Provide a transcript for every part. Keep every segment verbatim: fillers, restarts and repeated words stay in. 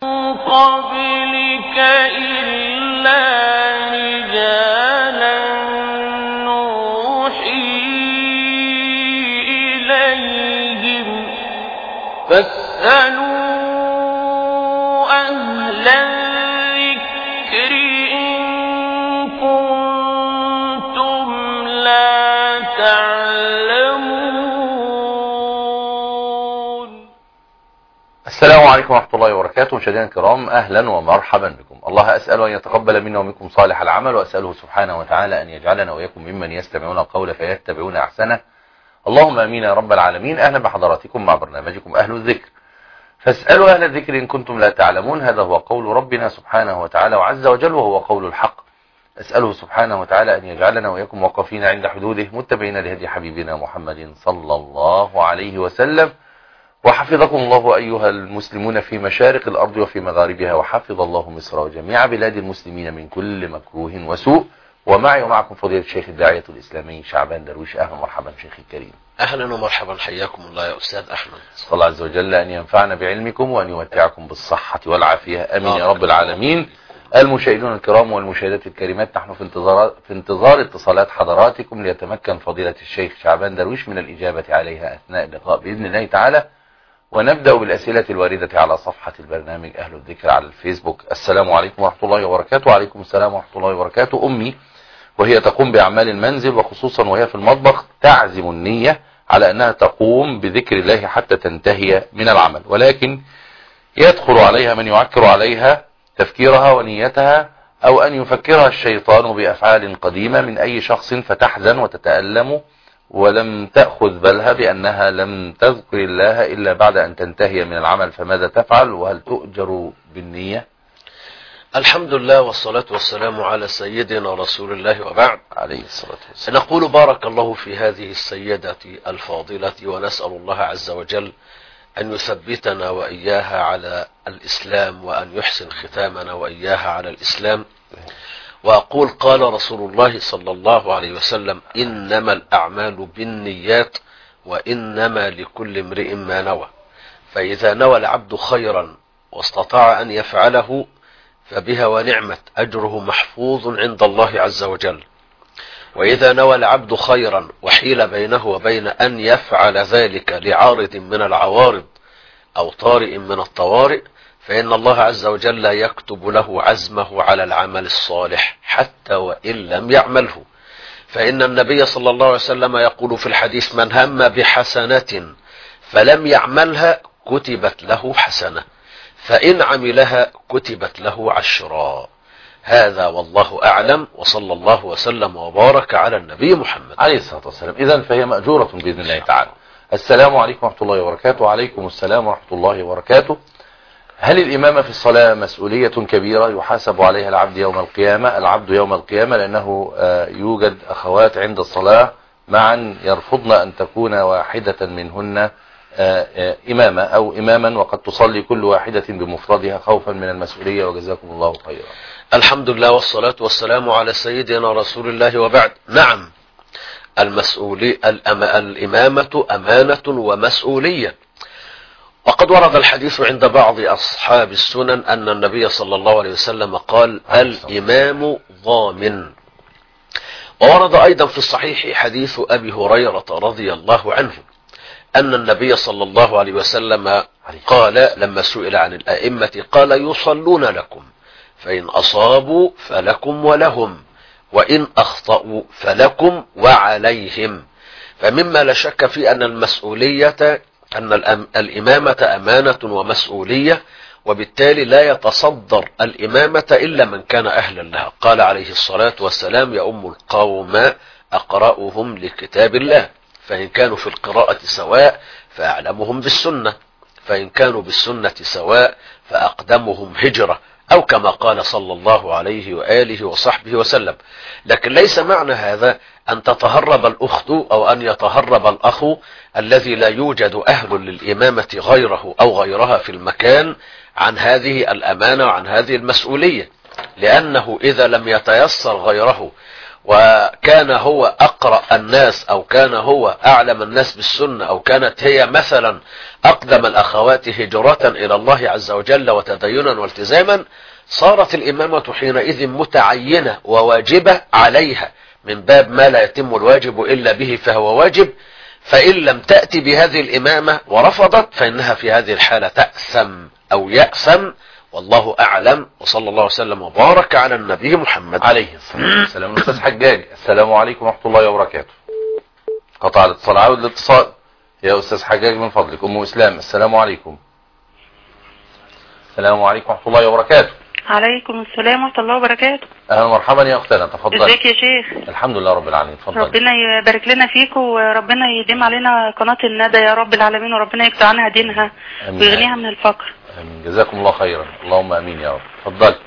قبلك إلا رجالا نوحي إليهم فاسألوا أهل الذكر إن كنتم لا تعلمون. السلام عليكم ورحمة الله وبركاته. مشاهدينا الكرام، أهلا ومرحبا بكم. الله أسأل أن يتقبل منا ومنكم صالح العمل، وأسأله سبحانه وتعالى أن يجعلنا وإياكم ممن يستمعون القول فيتبعون أحسنه. اللهم آمين يا رب العالمين. أهلا بحضراتكم مع برنامجكم أهل الذكر، فاسألوا أهل الذكر إن كنتم لا تعلمون. هذا هو قول ربنا سبحانه وتعالى وعز وجل، وهو قول الحق. أسأله سبحانه وتعالى أن يجعلنا وإياكم وقفين عند حدوده، متبعين لهدي حبيبنا محمد صلى الله عليه وسلم. وحفظكم الله أيها المسلمون في مشارق الأرض وفي مغاربها، وحفظ الله مصر وجميع بلاد المسلمين من كل مكروه وسوء. ومعي ومعكم فضيلة الشيخ الداعية الإسلامي شعبان درويش. أهلا ومرحبا شيخي الكريم. أهلا ومرحبا، حياكم الله يا أستاذ أحمد. صلى الله عز وجل أن ينفعنا بعلمكم وأن يمتعكم بالصحة والعافية، أمين يا رب العالمين. المشاهدون الكرام والمشاهدات الكريمات، نحن في انتظار في انتظار اتصالات حضراتكم ليتمكن فضيلة الشيخ شعبان درويش من الإجابة عليها أثناء اللقاء بإذن الله تعالى. ونبدأ بالأسئلة الواردة على صفحة البرنامج أهل الذكر على الفيسبوك. السلام عليكم ورحمة الله وبركاته. وعليكم السلام ورحمة الله وبركاته. أمي وهي تقوم بأعمال المنزل، وخصوصا وهي في المطبخ، تعزم النية على أنها تقوم بذكر الله حتى تنتهي من العمل، ولكن يدخل عليها من يعكر عليها تفكيرها ونيتها، أو أن يفكرها الشيطان بأفعال قديمة من أي شخص فتحزن وتتألم، ولم تأخذ بالها بأنها لم تذكر الله إلا بعد أن تنتهي من العمل. فماذا تفعل؟ وهل تؤجر بالنية؟ الحمد لله والصلاة والسلام على سيدنا رسول الله، وبعد. عليه الصلاة والسلام. نقول بارك الله في هذه السيدة الفاضلة، ونسأل الله عز وجل أن يثبتنا وإياها على الإسلام، وأن يحسن ختامنا وإياها على الإسلام. وأقول قال رسول الله صلى الله عليه وسلم: إنما الأعمال بالنيات وإنما لكل امرئ ما نوى. فإذا نوى العبد خيرا واستطاع أن يفعله فبها ونعمت، أجره محفوظ عند الله عز وجل. وإذا نوى العبد خيرا وحيل بينه وبين أن يفعل ذلك لعارض من العوارض أو طارئ من الطوارئ، فإن الله عز وجل يكتب له عزمه على العمل الصالح حتى وإن لم يعمله. فإن النبي صلى الله عليه وسلم يقول في الحديث: من هم بحسنة فلم يعملها كتبت له حسنة، فإن عملها كتبت له عشرا. هذا والله أعلم، وصلى الله وسلم وبارك على النبي محمد عليه الصلاة والسلام. إذن فهي مأجورة بإذن الله تعالى. السلام عليكم ورحمة الله وبركاته. وعليكم السلام ورحمة الله وبركاته. هل الإمامة في الصلاة مسؤولية كبيرة يحاسب عليها العبد يوم القيامة العبد يوم القيامة لأنه يوجد أخوات عند الصلاة معا يرفضن أن تكون واحدة منهن إمامة أو إماما، وقد تصلي كل واحدة بمفردها خوفا من المسؤولية، وجزاكم الله خيرا. الحمد لله والصلاة والسلام على سيدنا رسول الله، وبعد. نعم، المسؤولية الإمامة أمانة ومسؤولية. وقد ورد الحديث عند بعض أصحاب السنن أن النبي صلى الله عليه وسلم قال: الإمام ضامن. وورد أيضا في الصحيح حديث أبي هريرة رضي الله عنه أن النبي صلى الله عليه وسلم قال لما سئل عن الأئمة قال: يصلون لكم، فإن أصابوا فلكم ولهم، وإن أخطأوا فلكم وعليهم. فمما لا شك في أن المسؤولية أن الإمامة أمانة ومسؤولية، وبالتالي لا يتصدر الإمامة إلا من كان أهلا لها. قال عليه الصلاة والسلام: يؤم القوم أقرأهم لكتاب الله، فإن كانوا في القراءة سواء فأعلمهم بالسنة، فإن كانوا بالسنة سواء فأقدمهم هجرة، أو كما قال صلى الله عليه وآله وصحبه وسلم. لكن ليس معنى هذا أن تتهرب الأخت أو أن يتهرب الأخ الذي لا يوجد أهل للإمامة غيره أو غيرها في المكان عن هذه الأمانة وعن هذه المسؤولية، لأنه إذا لم يتيسر غيره وكان هو أقرأ الناس أو كان هو أعلم الناس بالسنة أو كانت هي مثلا أقدم الأخوات هجرة إلى الله عز وجل وتدينا والتزاما، صارت الإمامة حينئذ متعينة وواجبة عليها من باب ما لا يتم الواجب إلا به فهو واجب. فإن لم تأتي بهذه الإمامة ورفضت فإنها في هذه الحالة تأثم أو يأثم، والله أعلم. وصلى الله وسلم وبارك على النبي محمد عليه الصلاة والسلام. الأستاذ حجاج، السلام عليكم ورحمة الله وبركاته. قطع الاتصال، عاود الاتصال يا أستاذ حجاج من فضلك. أم إسلام، السلام عليكم. السلام عليكم ورحمة الله وبركاته. عليكم السلام ورحمة الله وبركاته. أهلا ومرحبا يا أختنا، تفضل. ازيك يا شيخ؟ الحمد لله رب العالمين، تفضل. ربنا يبارك لنا فيك وربنا يديم علينا قناة الندى يا رب العالمين، وربنا يقطع عنها دينها ويغنيها من الفقر. آمين. جزاكم الله خيرا، اللهم امين يا رب. تفضل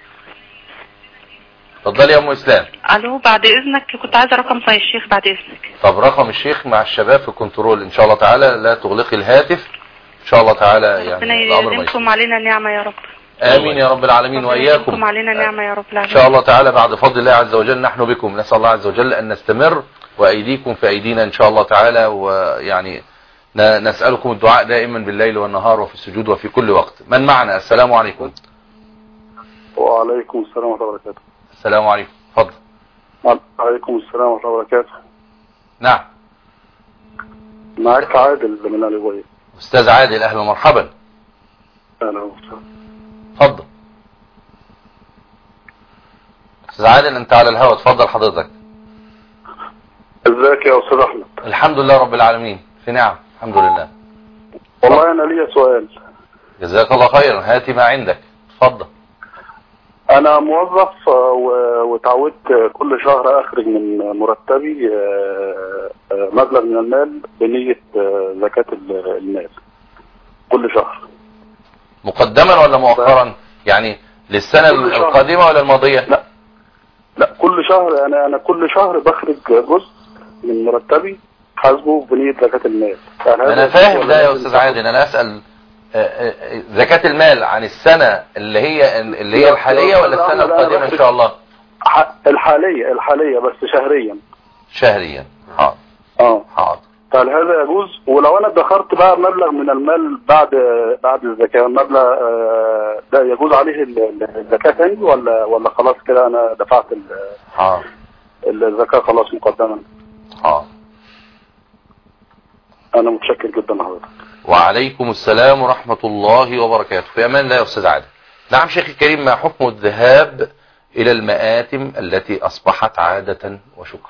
تفضل يا ام اسلام. الو، بعد اذنك كنت عايزه رقم صحيح الشيخ بعد اذنك. طب رقم الشيخ مع الشباب في الكنترول ان شاء الله تعالى، لا تغلقي الهاتف ان شاء الله تعالى. يعني ربنا يديمكم علينا نعمه يا رب. امين يا رب العالمين واياكم. يديمكم علينا نعمه يا رب العالمين ان شاء الله تعالى. بعد فضل الله عز وجل نحن بكم، نسال الله عز وجل ان نستمر وايديكم في ايدينا ان شاء الله تعالى. ويعني نسألكم الدعاء دائما بالليل والنهار وفي السجود وفي كل وقت. من معنا؟ السلام عليكم. وعليكم السلام ورحمة الله وبركاته. السلام عليكم، تفضل. وعليكم السلام ورحمة الله وبركاته. نعم، معك عادل من الألوية. أستاذ عادل، أهلا ومرحبا. أهلا وسهلا. تفضل أستاذ عادل، أنت على الهواء، تفضل حضرتك. ازيك يا أستاذ أحمد؟ الحمد لله رب العالمين، في نعم الحمد لله. والله أنا لي سؤال. جزاك الله خيرا، هاتي ما عندك، تفضل. أنا موظف وتعودت كل شهر أخرج من مرتبي مبلغ من المال بنية زكاة المال كل شهر. مقدما ولا مؤخرا؟ يعني للسنة القادمة ولا الماضية؟ لا لا، كل شهر. أنا أنا كل شهر بخرج جزء من مرتبي حاسبه بنية زكاة المال. أنا فاهم ده يا أستاذ عادل. أنا أسأل زكاة المال عن السنة اللي هي اللي هي الحالية ولا السنة القادمة إن شاء الله؟ الحالية الحالية بس شهريا. شهريا، حاضر. اه حاضر. فهل هذا يجوز؟ ولو أنا ادخرت بقى مبلغ من المال بعد بعد الزكاة، المبلغ ده يجوز عليه الزكاة تاني ولا ولا خلاص كده أنا دفعت حاضر الزكاة خلاص مقدما؟ حاضر. أنا متشكر جدا لحضرتك. وعليكم السلام ورحمة الله وبركاته. في أمان الله يا أستاذ عادل. نعم شيخي الكريم، ما حكم الذهاب إلى المآتم التي أصبحت عادة وشكرا؟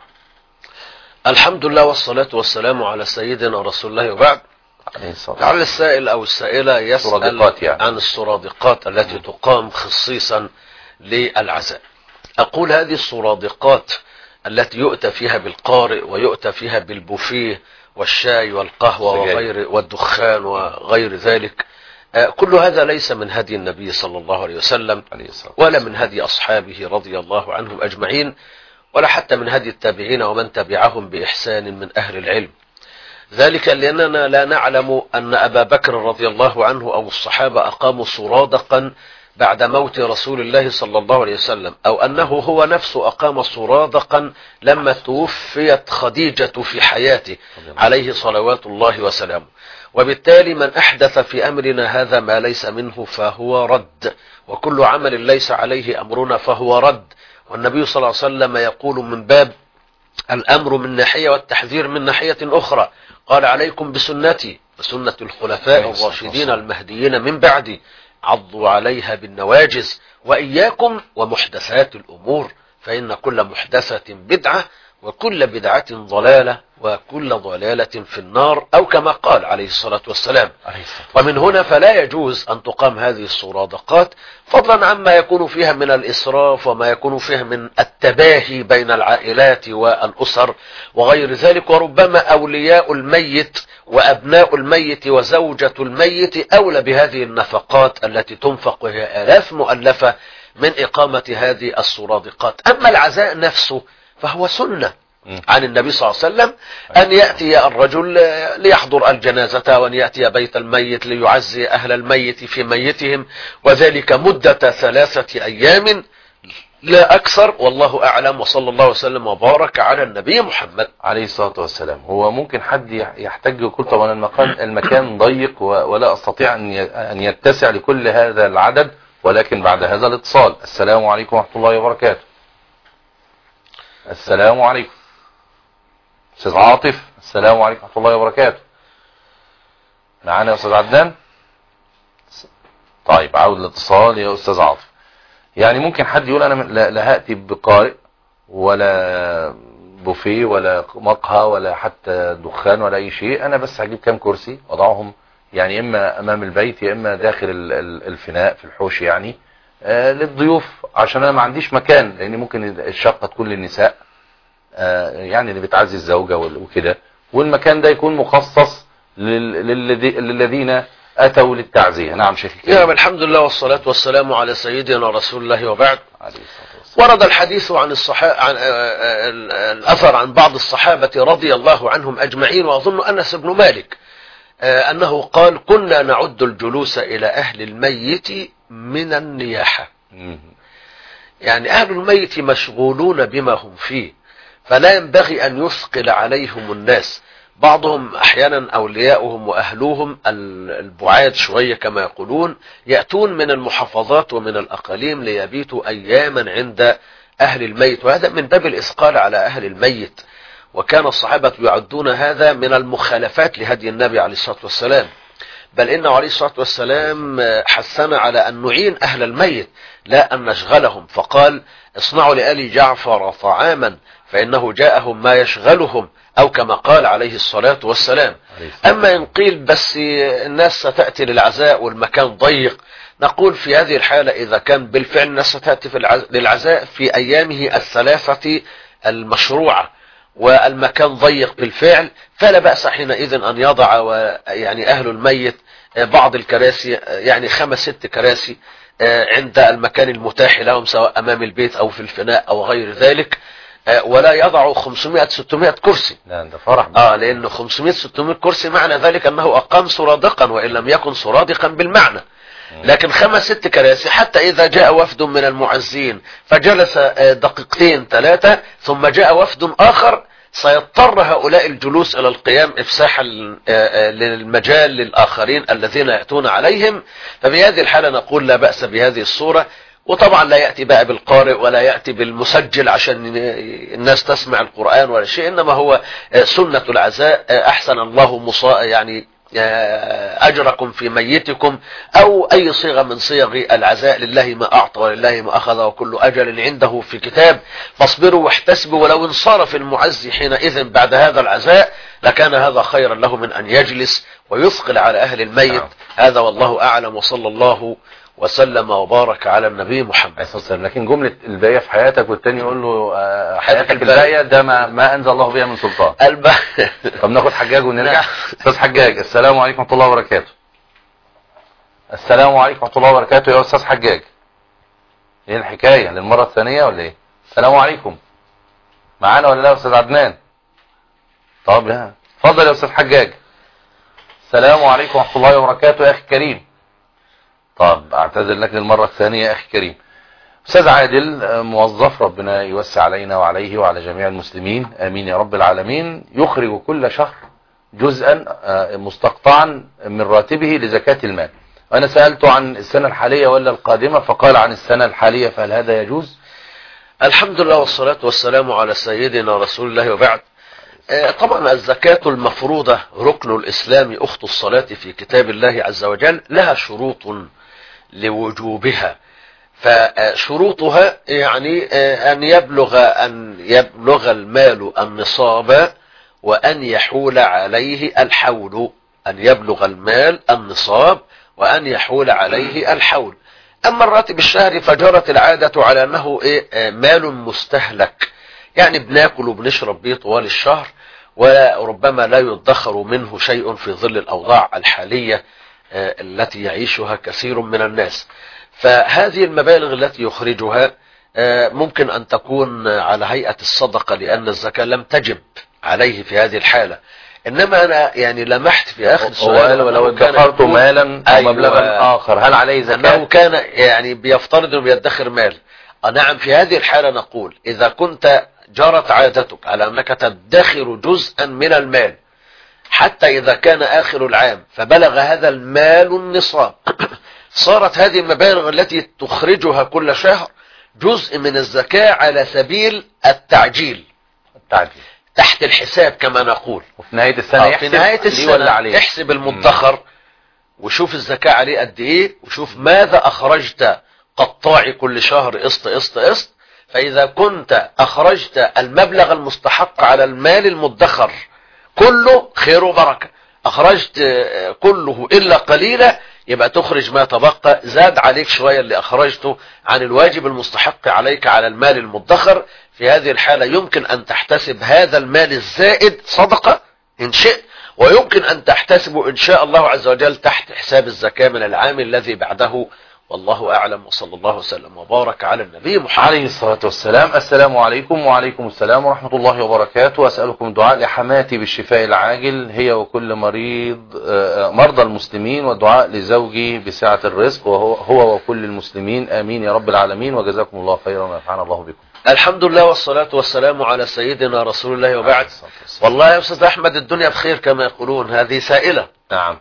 الحمد لله والصلاة والسلام على سيدنا رسول الله وبعد. لعل السائل أو السائلة يسأل يعني عن السرادقات التي تقام خصيصا للعزاء. أقول هذه السرادقات التي يؤتى فيها بالقارئ ويؤتى فيها بالبوفيه والشاي والقهوة وغير والدخان وغير ذلك، كل هذا ليس من هدي النبي صلى الله عليه وسلم ولا من هدي أصحابه رضي الله عنهم أجمعين، ولا حتى من هدي التابعين ومن تبعهم بإحسان من أهل العلم. ذلك لأننا لا نعلم أن أبا بكر رضي الله عنه أو الصحابة أقاموا سرادقا بعد موت رسول الله صلى الله عليه وسلم، أو أنه هو نفسه أقام سرادقا لما توفيت خديجة في حياته عليه صلوات الله وسلامه. وبالتالي من أحدث في أمرنا هذا ما ليس منه فهو رد، وكل عمل ليس عليه أمرنا فهو رد. والنبي صلى الله عليه وسلم يقول من باب الأمر من ناحية والتحذير من ناحية أخرى، قال عليكم بسنتي وسنة الخلفاء الراشدين المهديين من بعدي، عضوا عليها بالنواجز، وإياكم ومحدثات الأمور، فإن كل محدثة بدعة وكل بدعة ضلالة وكل ضلالة في النار، أو كما قال عليه الصلاة والسلام. ومن هنا فلا يجوز أن تقام هذه السرادقات، فضلا عما يكون فيها من الإسراف وما يكون فيها من التباهي بين العائلات والأسر وغير ذلك. وربما أولياء الميت وأبناء الميت وزوجة الميت أولى بهذه النفقات التي تنفق، وهي آلاف مؤلفة من إقامة هذه السرادقات. أما العزاء نفسه فهو سنة عن النبي صلى الله عليه وسلم أن يأتي الرجل ليحضر الجنازة وأن يأتي بيت الميت ليعزي أهل الميت في ميتهم، وذلك مدة ثلاثة أيام لا أكثر، والله أعلم، وصلى الله وسلم وبارك على النبي محمد عليه الصلاة والسلام. هو ممكن حد يحتاج يقول طبعا المكان المكان ضيق ولا أستطيع أن يتسع لكل هذا العدد، ولكن بعد هذا الاتصال. السلام عليكم ورحمة الله وبركاته. السلام عليكم أستاذ عاطف. السلام عليكم ورحمة الله وبركاته. معانا يا أستاذ عدنان؟ طيب عاود الاتصال يا أستاذ عاطف. يعني ممكن حد يقول أنا لا هأتي بقارئ ولا بوفيه ولا مقهى ولا حتى دخان ولا أي شيء، أنا بس هجيب كام كرسي وضعهم يعني إما أمام البيت يا إما داخل الفناء في الحوش يعني آه للضيوف، عشان أنا ما عنديش مكان، لأن ممكن الشقة تكون للنساء آه يعني اللي بتعزي الزوجة وكده، والمكان ده يكون مخصص للذين أتوا للتعزية. نعم شيخ الكريم. نعم الحمد لله والصلاة والسلام على سيدنا رسول الله وبعد. ورد الحديث عن الصحابة عن الأثر عن بعض الصحابة رضي الله عنهم أجمعين، وأظن أنس بن مالك أنه قال كنا نعد الجلوس إلى أهل الميت من النياحة. يعني أهل الميت مشغولون بما هم فيه، فلا ينبغي أن يثقل عليهم الناس. بعضهم أحيانا أولياؤهم وأهلوهم البعاد شوية كما يقولون يأتون من المحافظات ومن الأقاليم ليبيتوا أياما عند أهل الميت، وهذا من باب الإثقال على أهل الميت. وكان الصحابة يعدون هذا من المخالفات لهدي النبي عليه الصلاة والسلام، بل إنه عليه الصلاة والسلام حثنا على أن نعين أهل الميت لا أن نشغلهم، فقال اصنعوا لآل جعفر طعاما فإنه جاءهم ما يشغلهم، أو كما قال عليه الصلاة والسلام. أما إن قيل بس الناس ستأتي للعزاء والمكان ضيق، نقول في هذه الحالة إذا كان بالفعل الناس ستأتي في للعزاء في أيامه الثلاثة المشروعة والمكان ضيق بالفعل، فلا بأس حينئذ أن يضع يعني أهل الميت بعض الكراسي، يعني خمس ست كراسي عند المكان المتاح لهم سواء أمام البيت أو في الفناء أو غير ذلك، ولا يضع خمسمائة ستمائة كرسي. لا ده فرح. اه لأنه خمسمائة ستمائة كرسي معنى ذلك أنه أقام سرادقا، وإن لم يكن سرادقا بالمعنى. لكن خمس ست كراسي حتى إذا جاء وفد من المعزين فجلس دقيقتين ثلاثة ثم جاء وفد آخر، سيضطر هؤلاء الجلوس إلى القيام إفساحا للمجال للآخرين الذين يأتون عليهم. ففي هذه الحالة نقول لا بأس بهذه الصورة. وطبعا لا يأتي بقى بالقارئ ولا يأتي بالمسجل عشان الناس تسمع القرآن ولا شيء، إنما هو سنة العزاء. أحسن الله مصا يعني أجركم في ميتكم، أو أي صيغة من صيغ العزاء. لله ما أعطى ولله ما أخذ وكل أجل عنده في كتاب، فاصبروا واحتسبوا. ولو انصرف المعزي حينئذ بعد هذا العزاء لكان هذا خيرا له من أن يجلس ويثقل على أهل الميت. هذا والله أعلم، وصلى الله وسلم وبارك على النبي محمد. لكن جملة الباقية في حياتك والتاني يقول له حياتك الباقية ده ما, ما أنزل الله بها من سلطان. الب... طب ناخد حجاج ونرجع. أستاذ حجاج السلام عليكم ورحمة الله وبركاته. السلام عليكم ورحمة الله وبركاته يا أستاذ حجاج. ايه الحكاية للمرة الثانية ولا ايه؟ السلام عليكم. معانا ولا لا يا أستاذ عدنان؟ طب ها اتفضل يا أستاذ حجاج. السلام عليكم ورحمة الله وبركاته يا أخي كريم. طب اعتذر لك للمرة الثانية يا أخي كريم. أستاذ عادل موظف، ربنا يوسع علينا وعليه وعلى جميع المسلمين آمين يا رب العالمين، يخرج كل شهر جزءا مستقطعا من راتبه لزكاة المال. وأنا سألته عن السنة الحالية ولا القادمة، فقال عن السنة الحالية، فهل هذا يجوز؟ الحمد لله والصلاة والسلام على سيدنا رسول الله وبعد. طبعا الزكاة المفروضة ركن الإسلام أخت الصلاة في كتاب الله عز وجل، لها شروط لوجوبها. فشروطها يعني أن يبلغ أن يبلغ المال النصاب وأن يحول عليه الحول. أن يبلغ المال النصاب وأن يحول عليه الحول. أما الراتب الشهري فجرت العادة على أنه مال مستهلك، يعني بناكل وبنشرب به طوال الشهر، وربما لا يدخر منه شيء في ظل الأوضاع الحالية التي يعيشها كثير من الناس. فهذه المبالغ التي يخرجها ممكن أن تكون على هيئة الصدقة، لأن الزكاة لم تجب عليه في هذه الحالة. إنما أنا يعني لمحت في آخر السؤال ولو ادخرت مالا أو مبلغا آخر هل عليه زكاة؟ أنه كان يعني بيفترض أنه بيدخر مال، نعم، في هذه الحالة نقول إذا كنت جرت عادتك على أنك تدخر جزءا من المال حتى إذا كان آخر العام فبلغ هذا المال النصاب، صارت هذه المبالغ التي تخرجها كل شهر جزء من الزكاة على سبيل التعجيل التعجيل تحت الحساب كما نقول. وفي نهاية السنة في نهاية السنة عليه. احسب المدخر وشوف الزكاة عليه قد ايه، وشوف ماذا أخرجت قطاعي كل شهر قسط قسط قسط. فإذا كنت أخرجت المبلغ المستحق على المال المدخر كله خير وبركة، أخرجت كله إلا قليلا يبقى تخرج ما تبقى، زاد عليك شوية اللي أخرجته عن الواجب المستحق عليك على المال المدخر. في هذه الحالة يمكن أن تحتسب هذا المال الزائد صدقة إن شئت، ويمكن أن تحتسبه إن شاء الله عز وجل تحت حساب الزكاة من العام الذي بعده. والله أعلم، وصلى الله وسلم وبارك على النبي محمد عليه الصلاة والسلام. السلام عليكم. وعليكم السلام ورحمة الله وبركاته. أسألكم الدعاء لحماتي بالشفاء العاجل هي وكل مريض مرضى المسلمين، والدعاء لزوجي بسعة الرزق وهو هو وكل المسلمين، آمين يا رب العالمين، وجزاكم الله خيرا ونفعنا الله بكم. الحمد لله والصلاة والسلام على سيدنا رسول الله وبعد. والله يا أستاذ أحمد الدنيا بخير كما يقولون. هذه سائلة نعم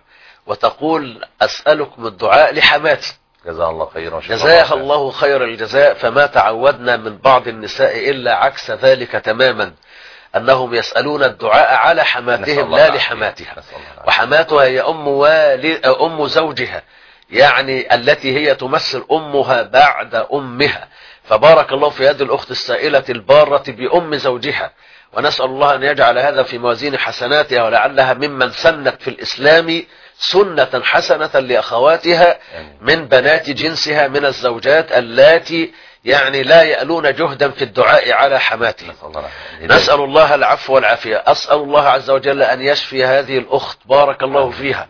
وتقول أسألكم الدعاء لحماتي. جزاها الله خيرا. جزاها الله خير الجزاء. فما تعودنا من بعض النساء إلا عكس ذلك تماما، أنهم يسألون الدعاء على حماتهم لا لحماتها، وحماتها هي أم, والي أم زوجها، يعني التي هي تمثل أمها بعد أمها. فبارك الله في هذه الأخت السائلة البارة بأم زوجها، ونسأل الله أن يجعل هذا في موازين حسناتها، ولعلها ممن سنت في الإسلام سنة حسنة لأخواتها من بنات جنسها من الزوجات اللاتي يعني لا يألون جهدا في الدعاء على حماتهم. نسأل الله العفو والعافية. أسأل الله عز وجل أن يشفي هذه الأخت بارك الله فيها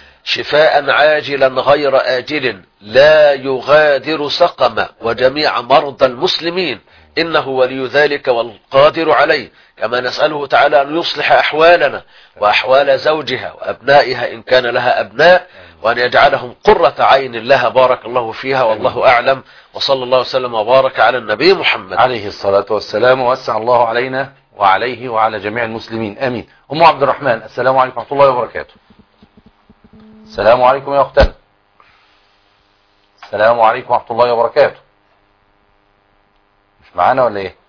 شفاء عاجلا غير آجل لا يغادر سقما، وجميع مرضى المسلمين إنه ولي ذلك والقادر عليه. كما نسأله تعالى أن يصلح أحوالنا وأحوال زوجها وأبنائها إن كان لها أبناء، وأن يجعلهم قرة عين لها بارك الله فيها. والله أعلم، وصلى الله وسلم وبارك على النبي محمد عليه الصلاة والسلام. ووسع الله علينا وعليه وعلى جميع المسلمين، آمين. أم عبد الرحمن، السلام عليكم ورحمة الله وبركاته. السلام عليكم يا أختنا. السلام عليكم ورحمة الله وبركاته. مش معانا ولا ايه؟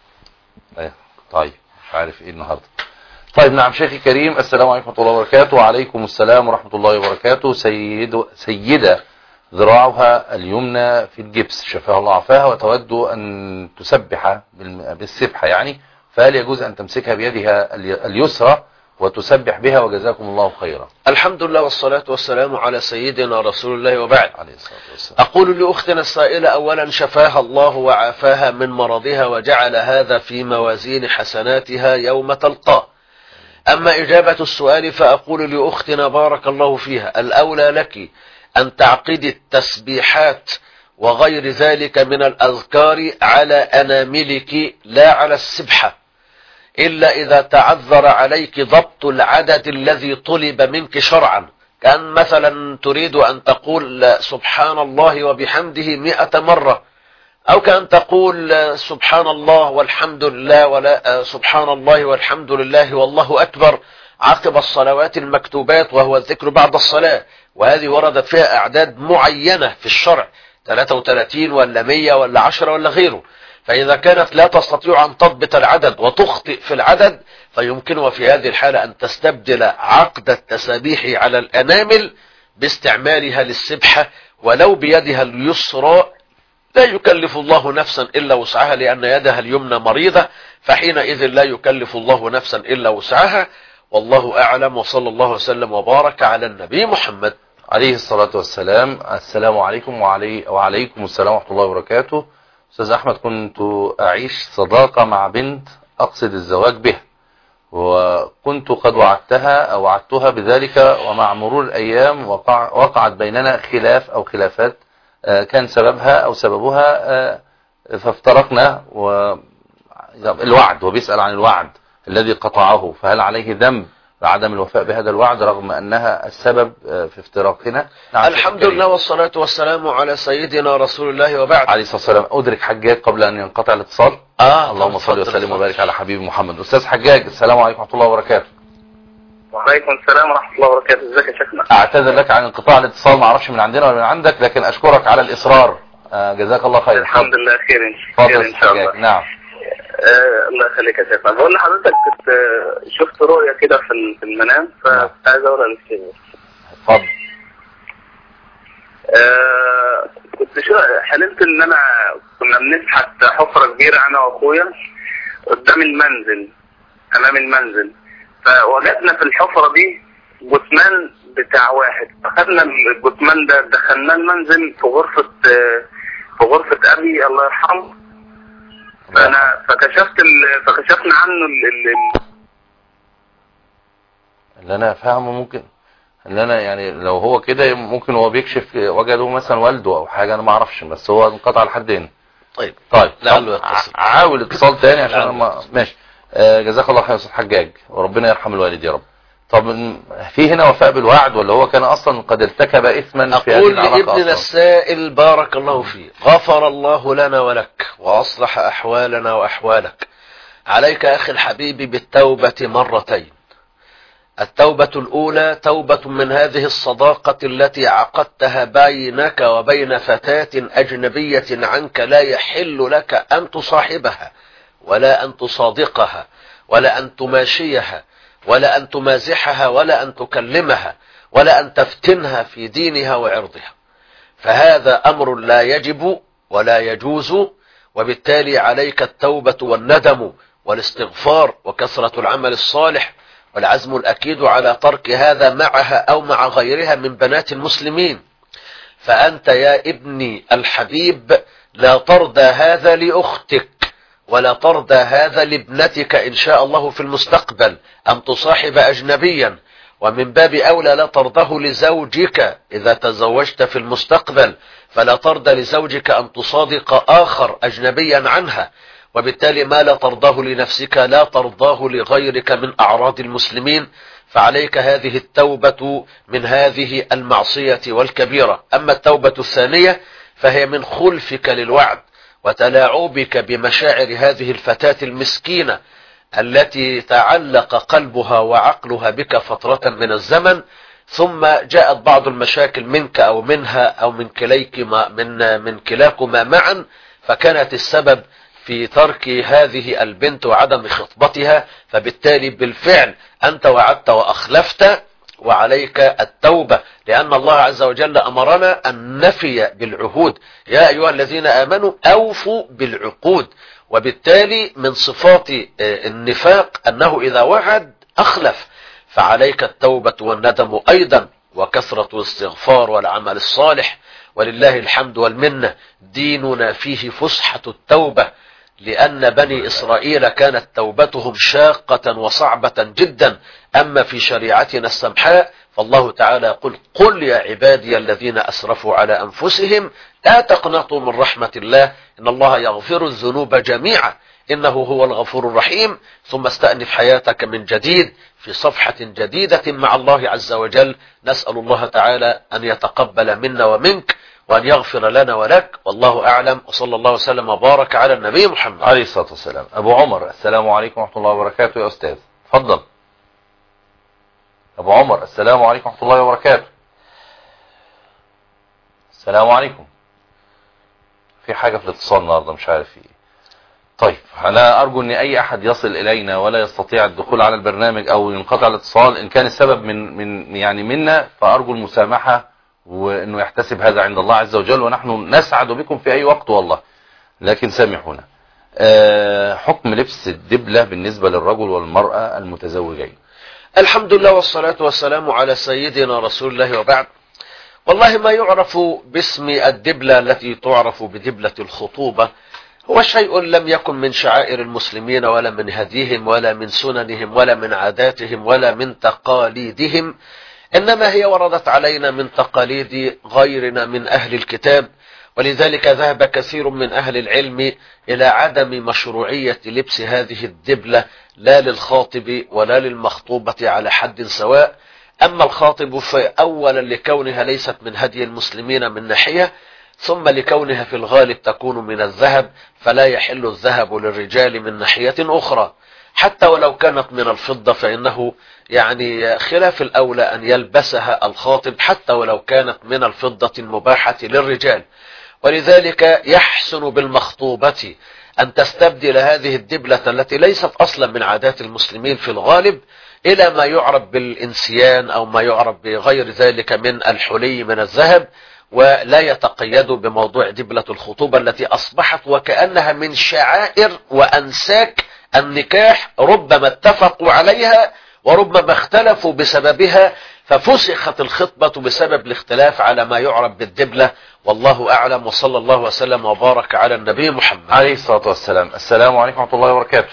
طيب مش عارف ايه النهارده. طيب نعم شيخي كريم، السلام عليكم ورحمة الله وبركاته. وعليكم السلام ورحمة الله وبركاته. سيد سيدة ذراعها اليمنى في الجبس شفاها الله عافاها، وتود أن تسبح بالسبحة يعني، فهل يجوز أن تمسكها بيدها اليسرى وتسبح بها؟ وجزاكم الله خيرا. الحمد لله والصلاة والسلام على سيدنا رسول الله وبعد. عليه الصلاة والسلام. أقول لأختنا السائلة أولا شفاها الله وعافاها من مرضها وجعل هذا في موازين حسناتها يوم تلقاه. أما إجابة السؤال فأقول لأختنا بارك الله فيها الأولى لك أن تعقدي التسبيحات وغير ذلك من الأذكار على أناملك لا على السبحة، إلا إذا تعذر عليك ضبط العدد الذي طلب منك شرعا، كان مثلا تريد أن تقول سبحان الله وبحمده مئة مرة، أو كأن تقول سبحان الله والحمد لله ولا سبحان الله والحمد لله والله أكبر عقب الصلوات المكتوبات وهو الذكر بعد الصلاة، وهذه وردت فيها أعداد معينة في الشرع ثلاثة وثلاثين ولا مية ولا عشرة ولا غيره. فإذا كانت لا تستطيع أن تضبط العدد وتخطئ في العدد فيمكنها في هذه الحالة أن تستبدل عقد التسابيح على الأنامل باستعمالها للسبحة ولو بيدها اليسرى، لا يكلف الله نفسا إلا وسعها، لأن يدها اليمنى مريضة، فحينئذ لا يكلف الله نفسا إلا وسعها. والله أعلم، وصلى الله وسلم وبارك على النبي محمد عليه الصلاة والسلام. السلام عليكم. وعلي وعليكم السلام ورحمة الله وبركاته. أستاذ أحمد، كنت أعيش صداقة مع بنت أقصد الزواج بها، وكنت قد وعدتها أو وعدتها بذلك، ومع مرور الأيام وقع وقعت بيننا خلاف أو خلافات كان سببها أو سببها فافترقنا. والوعد، وبيسأل عن الوعد الذي قطعه، فهل عليه ذنب عدم الوفاء بهذا الوعد رغم أنها السبب في افتراقنا. نعم الحمد لله والصلاة والسلام على سيدنا رسول الله وبعد. عليه الصلاة والسلام. أدرك حجاج قبل أن ينقطع الاتصال. آه اللهم صل وسلم وبارك على حبيب محمد. أستاذ حجاج السلام عليكم ورحمة الله وبركاته. وعليكم السلام ورحمة الله وبركاته. ازيك يا شيخنا؟ أعتذر لك عن انقطاع الاتصال، ما اعرفش من عندنا ولا من عندك، لكن أشكرك على الإصرار. آه جزاك الله خير. الحمد لله خير إن شاء الله. نعم. آه الله يخليك يا شيخنا. بقول لحضرتك كنت شفت رؤية كده في المنام فكنت عايز اقولها للشيخ. اتفضل. آه كنت شو حلمت ان انا كنا بنسحت حفرة كبيرة انا واخويا قدام المنزل امام المنزل، فوجدنا في الحفرة دي جثمان بتاع واحد، فخدنا الجثمان ده دخلناه المنزل في غرفة في غرفة ابي الله يرحمه. فانا فكشفت ال... فكشفنا عنه ال... ال... اللي انا فاهمه ممكن اللي انا يعني لو هو كده ممكن هو بيكشف وجده مثلا والده او حاجه، انا ما اعرفش، بس هو انقطع لحد هنا. طيب طيب لعله يتصل. عاول اتصال تاني عشان انا ما... ماشي. آه جزاك الله خير يا استاذ حجاج وربنا يرحم الوالد يا رب. طب في هنا وفاء بالوعد ولا هو كان اصلا قد ارتكب اثما في هذه العلاقه؟ اقول لابننا السائل بارك الله فيه غفر الله لنا ولك واصلح احوالنا واحوالك. عليك اخي الحبيب بالتوبة مرتين. التوبة الاولى توبة من هذه الصداقة التي عقدتها بينك وبين فتاة اجنبية عنك لا يحل لك ان تصاحبها ولا ان تصادقها ولا ان تماشيها ولا أن تمازحها ولا أن تكلمها ولا أن تفتنها في دينها وعرضها. فهذا أمر لا يجب ولا يجوز، وبالتالي عليك التوبة والندم والاستغفار وكثرة العمل الصالح والعزم الأكيد على ترك هذا معها أو مع غيرها من بنات المسلمين. فأنت يا ابني الحبيب لا ترضى هذا لأختك ولا ترضى هذا لابنتك إن شاء الله في المستقبل أن تصاحب أجنبيا، ومن باب أولى لا ترضه لزوجك إذا تزوجت في المستقبل، فلا ترضى لزوجك أن تصادق آخر أجنبيا عنها، وبالتالي ما لا ترضاه لنفسك لا ترضاه لغيرك من أعراض المسلمين. فعليك هذه التوبة من هذه المعصية والكبيرة. أما التوبة الثانية فهي من خلفك للوعد وتلاعبك بمشاعر هذه الفتاة المسكينة التي تعلق قلبها وعقلها بك فترة من الزمن، ثم جاءت بعض المشاكل منك أو منها أو من كليكما من من كلاكما معا، فكانت السبب في ترك هذه البنت وعدم خطبتها. فبالتالي بالفعل أنت وعدت وأخلفت، وعليك التوبة، لأن الله عز وجل أمرنا أن نفي بالعهود. يا أيها الذين آمنوا أوفوا بالعقود. وبالتالي من صفات النفاق أنه إذا وعد أخلف. فعليك التوبة والندم أيضا وكثرة الاستغفار والعمل الصالح. ولله الحمد والمنة ديننا فيه فسحة التوبة، لأن بني إسرائيل كانت توبتهم شاقة وصعبة جدا. أما في شريعتنا السمحاء فالله تعالى يقول قل يا عبادي الذين أسرفوا على أنفسهم لا تقنطوا من رحمة الله إن الله يغفر الذنوب جميعا إنه هو الغفور الرحيم. ثم استأنف حياتك من جديد في صفحة جديدة مع الله عز وجل. نسأل الله تعالى أن يتقبل منا ومنك وأن يغفر لنا ولك، والله أعلم، وصلى الله وسلم وبارك على النبي محمد عليه الصلاة والسلام. أبو عمر السلام عليكم ورحمة الله وبركاته. يا أستاذ تفضل. أبو عمر السلام عليكم ورحمة الله وبركاته. السلام عليكم. في حاجة في الاتصال النهارده مش عارف ايه. طيب أنا أرجو أن أي أحد يصل إلينا ولا يستطيع الدخول على البرنامج أو ينقطع الاتصال إن كان السبب من من يعني منا، فأرجو المسامحة وأنه يحتسب هذا عند الله عز وجل، ونحن نسعد بكم في أي وقت والله، لكن سامحونا. أه حكم لبس الدبلة بالنسبة للرجل والمرأة المتزوجين. الحمد لله والصلاة والسلام على سيدنا رسول الله وبعد. والله ما يعرف باسم الدبلة التي تعرف بدبلة الخطوبة هو شيء لم يكن من شعائر المسلمين ولا من هديهم ولا من سننهم ولا من عاداتهم ولا من تقاليدهم، إنما هي وردت علينا من تقاليد غيرنا من أهل الكتاب، ولذلك ذهب كثير من أهل العلم إلى عدم مشروعية لبس هذه الدبلة لا للخاطب ولا للمخطوبة على حد سواء. أما الخاطب فأولا لكونها ليست من هدي المسلمين من ناحية، ثم لكونها في الغالب تكون من الذهب، فلا يحل الذهب للرجال من ناحية أخرى. حتى ولو كانت من الفضة فإنه يعني خلاف الأولى أن يلبسها الخاطب حتى ولو كانت من الفضة المباحة للرجال. ولذلك يحسن بالمخطوبة أن تستبدل هذه الدبلة التي ليست أصلا من عادات المسلمين في الغالب إلى ما يعرف بالإنسيان أو ما يعرف بغير ذلك من الحلي من الذهب، ولا يتقيد بموضوع دبلة الخطوبة التي أصبحت وكأنها من شعائر وأنساك النكاح، ربما اتفقوا عليها وربما اختلفوا بسببها، ففسخت الخطبة بسبب الاختلاف على ما يعرف بالدبلة. والله أعلم، وصلى الله وسلم وبارك على النبي محمد عليه الصلاة والسلام. السلام عليكم ورحمة الله وبركاته.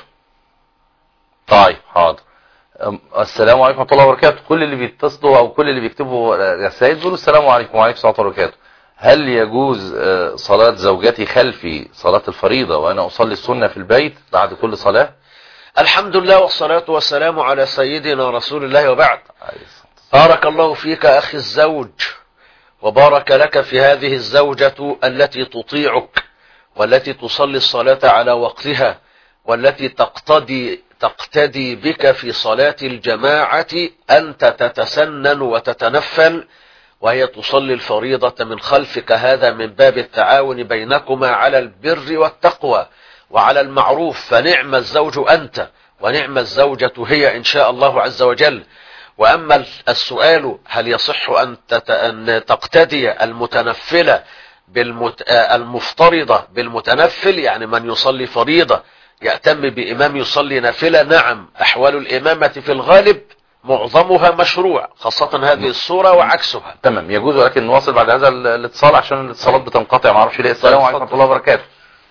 طيب حاضر. السلام عليكم ورحمة الله وبركاته. كل اللي بيتصلوا أو كل اللي بيكتبوا رسائل بيقولوا السلام عليكم وعليكم السلام وبركاته. هل يجوز صلاة زوجتي خلفي صلاة الفريضة وأنا أصلي السنة في البيت بعد كل صلاة؟ الحمد لله والصلاة والسلام على سيدنا رسول الله وبعد. بارك الله فيك أخي الزوج، وبارك لك في هذه الزوجة التي تطيعك والتي تصلي الصلاة على وقتها والتي تقتدي تقتدي بك في صلاة الجماعة. أنت تتسنن وتتنفل وهي تصلي الفريضة من خلفك، هذا من باب التعاون بينكما على البر والتقوى وعلى المعروف، فنعم الزوج أنت ونعم الزوجة هي إن شاء الله عز وجل. وأما السؤال هل يصح أن تقتدي المتنفلة بالمت... المفترضة بالمتنفل، يعني من يصلي فريضة يأتم بإمام يصلي نافلة؟ نعم، أحوال الإمامة في الغالب معظمها مشروع، خاصة هذه الصورة وعكسها. تمام، يجوز. ولكن نواصل بعد هذا الاتصال عشان الاتصالات بتنقطع، ما اعرفش ليه. السلام عليكم ورحمة الله وبركاته.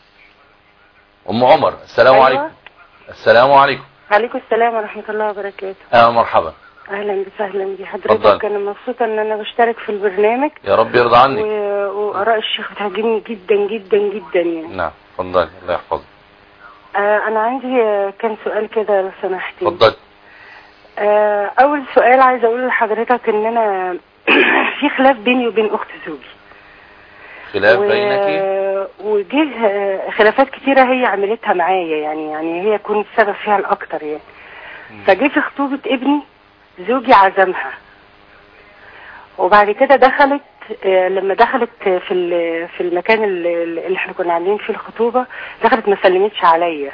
أم عمر، السلام أيوة. عليكم. السلام عليكم. عليكم السلام ورحمة الله وبركاته. اه مرحبا. اهلا وسهلا بحضرتك. انا مبسوطة ان انا بشترك في البرنامج. يا رب يرضى عنك. و... واراء الشيخ بتعجبني جدا جدا جدا يعني. نعم اتفضلي، الله يحفظك. آه انا عندي آه كان سؤال كده لو سمحتي. اتفضلي. آه اول سؤال عايزه اقول لحضرتك ان انا في خلاف بيني وبين اخت زوجي. خلاف و... بينك؟ وجه آه خلافات كتيرة هي عملتها معايا، يعني يعني هي كنت سبب فيها الاكتر يعني. فجه في خطوبة ابني زوجي عزمها، وبعد كده دخلت آه لما دخلت في في المكان اللي احنا كنا عاملين فيه الخطوبة، دخلت ما سلمتش عليا.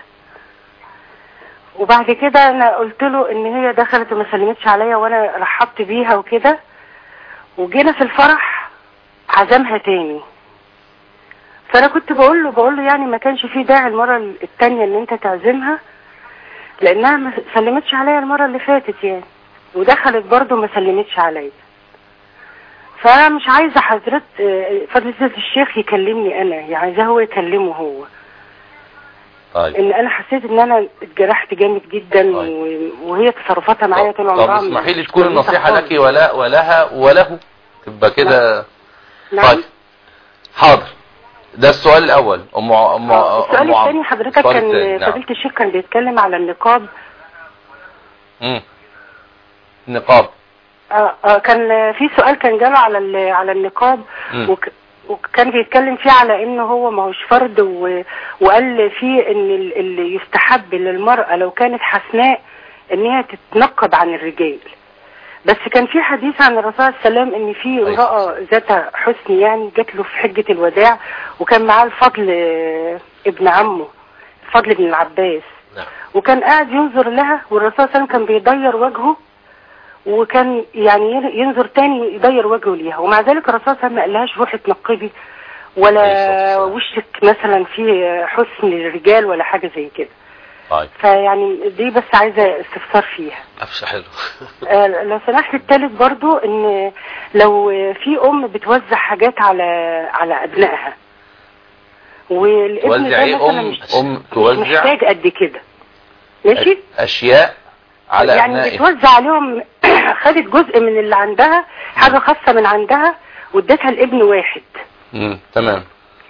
وبعد كده انا قلت له ان هي دخلت وما سلمتش عليا وانا رحبت بيها وكده، وجينا في الفرح عزمها تاني. فانا كنت بقول له بقول له يعني ما كانش فيه داعي المره الثانيه ان انت تعزمها، لانها ما سلمتش عليا المره اللي فاتت يعني، ودخلت برضه ما سلمتش عليا. فانا مش عايزه حضرتك فضيلة الشيخ يكلمني انا، يعني عايزاه هو يكلمه هو. طيب. ان انا حسيت ان انا اتجرحت جامد جدا. طيب. وهي تصرفاتها معايا طول عمرها. طب اسمحي لي تكون النصيحه لك ولا ولها وله تبقى كده. نعم. طيب حاضر. ده السؤال الاول. ام ام السؤال الثاني حضرتك كان فضيلة الشيخ كان بيتكلم على النقاب. امم النقاب. اه اه كان في سؤال كان جاله على على النقاب، وك وكان بيتكلم فيه على انه هو ما هوش فرض، وقال فيه ان اللي يستحب للمرأة لو كانت حسناء ان هي تتنقب عن الرجال. بس كان في حديث عن الرسول صلى الله عليه وسلم ان في امرأة ذات حسن يعني جات له في حجة الوداع، وكان معاه الفضل ابن عمه الفضل بن العباس، وكان قاعد ينظر لها، والرسول صلى الله عليه وسلم كان بيضير وجهه، وكان يعني ينظر تاني يضير وجهه ليها، ومع ذلك الرسول صلى الله عليه وسلم ما قالهاش روحي اتنقبي ولا وشك مثلا فيه حسن للرجال ولا حاجة زي كده. طيب. فيعني دي بس عايزة استفسار فيها. أفسح حلو. آه لو سمحت الثالث برضو ان لو في ام بتوزع حاجات على على ابنائها، والابن ده ايه مثلا ام مش, ام توزع مش محتاج قد كده، ماشي، اشياء على يعني ابنائها، بتوزع عليهم خدت جزء من اللي عندها، حاجة خاصة من عندها وادتها لابن واحد. امم تمام.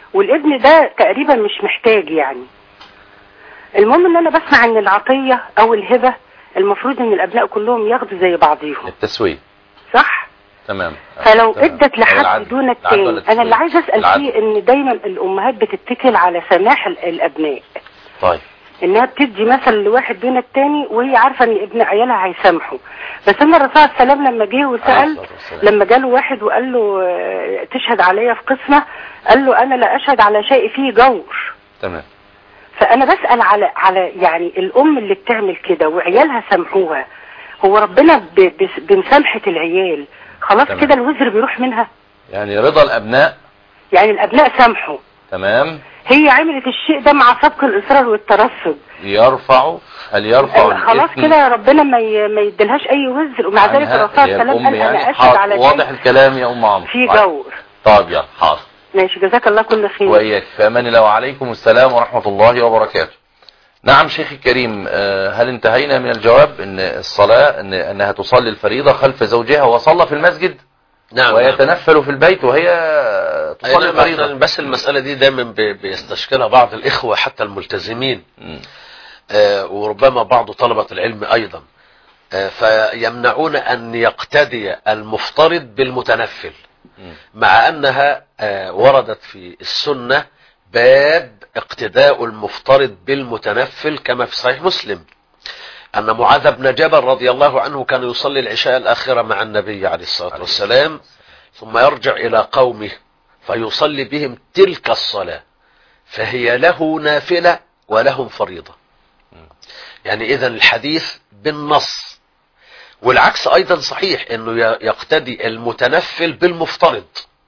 والابن ده تقريبا مش محتاج يعني. المهم ان انا بسمع ان العطية او الهبة المفروض ان الابناء كلهم ياخدوا زي بعضيهم، التسوية، صح؟ تمام. فلو تمام. ادت لحد دون التاني، انا اللي عايز اسال فيه ان دايما الامهات بتتكل على سماح الابناء. طيب. انها بتدي مثلا لواحد دون التاني وهي عارفه ان ابن عيالها هيسامحه. بس ان الرسول عليه السلام لما جه وسال، لما جاله واحد وقال له تشهد عليا في قسمه، قال له انا لا اشهد على شيء فيه جور. تمام. فانا بسال على على يعني الام اللي بتعمل كده وعيالها سامحوها، هو ربنا بمسامحه العيال خلاص كده الوزر بيروح منها؟ يعني رضا الابناء، يعني الابناء سامحوا، تمام، هي عملت الشيء ده مع سبق الاصرار والترصد، يرفعوا هل يرفعوا خلاص كده ربنا ما ما يدلهاش اي وزر. ومع ذلك الرسول صلى الله عليه وسلم قال انا اشهد على شيء. واضح الكلام يا ام عمرو في جور. طيب يلا حاضر، ماشي، جزاك الله كل خير. واياك، في امان الله وعليكم السلام ورحمه الله وبركاته. نعم شيخي الكريم، هل انتهينا من الجواب ان الصلاه ان انها تصلي الفريضه خلف زوجها وصلى في المسجد؟ نعم. ويتنفل في البيت وهي تصلي الفريضه. بس المساله دي دايما بيستشكلها بعض الاخوه حتى الملتزمين، آه وربما بعض طلبه العلم ايضا، آه فيمنعون ان يقتدي المفترض بالمتنفل، م. مع انها آه وردت في السنه باب اقتداء المفترض بالمتنفل كما في صحيح مسلم أن معاذ بن جبل رضي الله عنه كان يصلي العشاء الآخرة مع النبي عليه الصلاة والسلام، ثم يرجع إلى قومه فيصلي بهم تلك الصلاة، فهي له نافلة ولهم فريضة. يعني إذن الحديث بالنص. والعكس أيضا صحيح، أنه يقتدي المتنفل بالمفترض،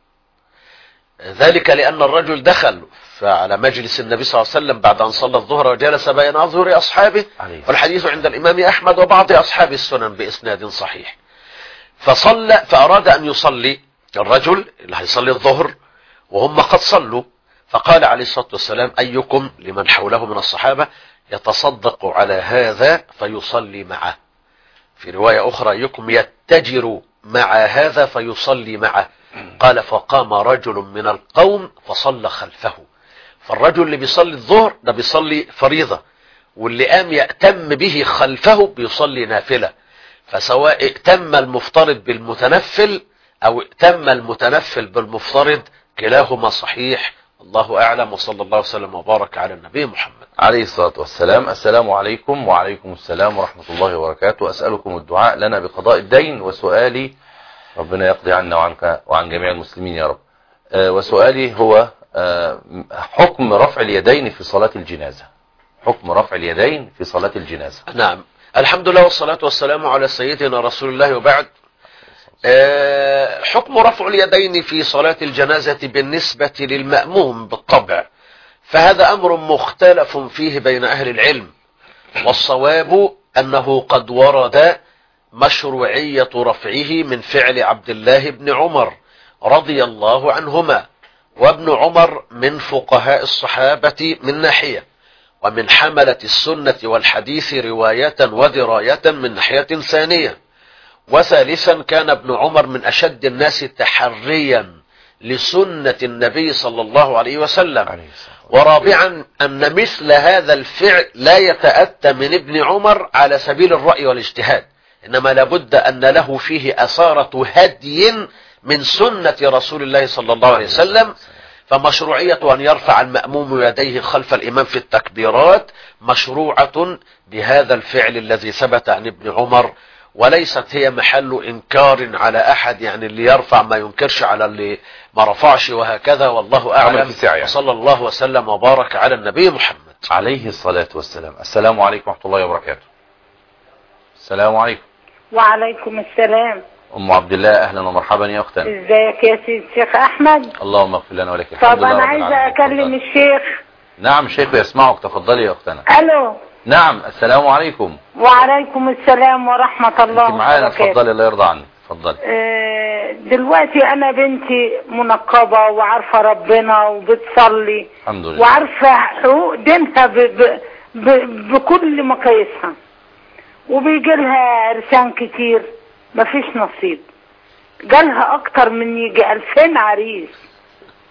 ذلك لأن الرجل دخل فعلى مجلس النبي صلى الله عليه وسلم بعد أن صلى الظهر وجلس بين أظهر أصحابه، والحديث عند الإمام أحمد وبعض أصحاب السنن بإسناد صحيح. فصلى فأراد أن يصلي الرجل اللي هيصلي الظهر وهم قد صلوا، فقال عليه الصلاة والسلام أيكم لمن حوله من الصحابة يتصدق على هذا فيصلي معه، في رواية أخرى أيكم يتجر مع هذا فيصلي معه. قال فقام رجل من القوم فصلى خلفه. فالرجل اللي بيصلي الظهر ده بيصلي فريضة، واللي قام يأتم به خلفه بيصلي نافلة، فسواء ائتم المفترض بالمتنفل أو ائتم المتنفل بالمفترض كلاهما صحيح. الله أعلم، وصلى الله وسلم وبارك على النبي محمد عليه الصلاة والسلام. السلام عليكم. وعليكم السلام ورحمة الله وبركاته. أسألكم الدعاء لنا بقضاء الدين، وسؤالي ربنا يقضي عنا وعنك وعن جميع المسلمين يا رب. آه وسؤالي هو آه حكم رفع اليدين في صلاة الجنازة. حكم رفع اليدين في صلاة الجنازة. نعم، الحمد لله والصلاة والسلام على سيدنا رسول الله، وبعد. آه حكم رفع اليدين في صلاة الجنازة بالنسبة للمأموم بالطبع، فهذا أمر مختلف فيه بين أهل العلم، والصواب أنه قد ورد مشروعية رفعه من فعل عبد الله بن عمر رضي الله عنهما، وابن عمر من فقهاء الصحابة من ناحية، ومن حملة السنة والحديث رواية ودراية من ناحية ثانية. وثالثا كان ابن عمر من أشد الناس تحريا لسنة النبي صلى الله عليه وسلم. ورابعا أن مثل هذا الفعل لا يتأتى من ابن عمر على سبيل الرأي والاجتهاد، إنما لابد أن له فيه أثارة هدي من سنة رسول الله صلى الله عليه وسلم. فمشروعية أن يرفع المأموم يديه خلف الإمام في التكبيرات مشروعة بهذا الفعل الذي ثبت عن ابن عمر، وليست هي محل إنكار على أحد، يعني اللي يرفع ما ينكرش على اللي ما رفعش وهكذا، والله أعلم. وصلى الله وسلم وبارك على النبي محمد عليه الصلاة والسلام. السلام عليكم ورحمة الله وبركاته. السلام عليكم. وعليكم السلام. أم عبد الله، أهلا ومرحبا يا أختنا. ازيك يا سيد الشيخ أحمد؟ اللهم اغفر لنا ولك. طب أنا عايزة أكلم الشيخ. نعم الشيخ يسمعك، تفضلي يا أختنا. ألو. نعم، السلام عليكم. وعليكم السلام ورحمة الله وبركاته. معانا، تفضلي الله يرضى عنك، تفضلي. اه دلوقتي أنا بنتي منقبة وعارفة ربنا وبتصلي الحمد لله، وعارفة حقوق دينها ب ب ب بكل مقاييسها، وبيجي لها عرسان كتير مفيش نصيب، جالها أكتر من يجي ألفين عريس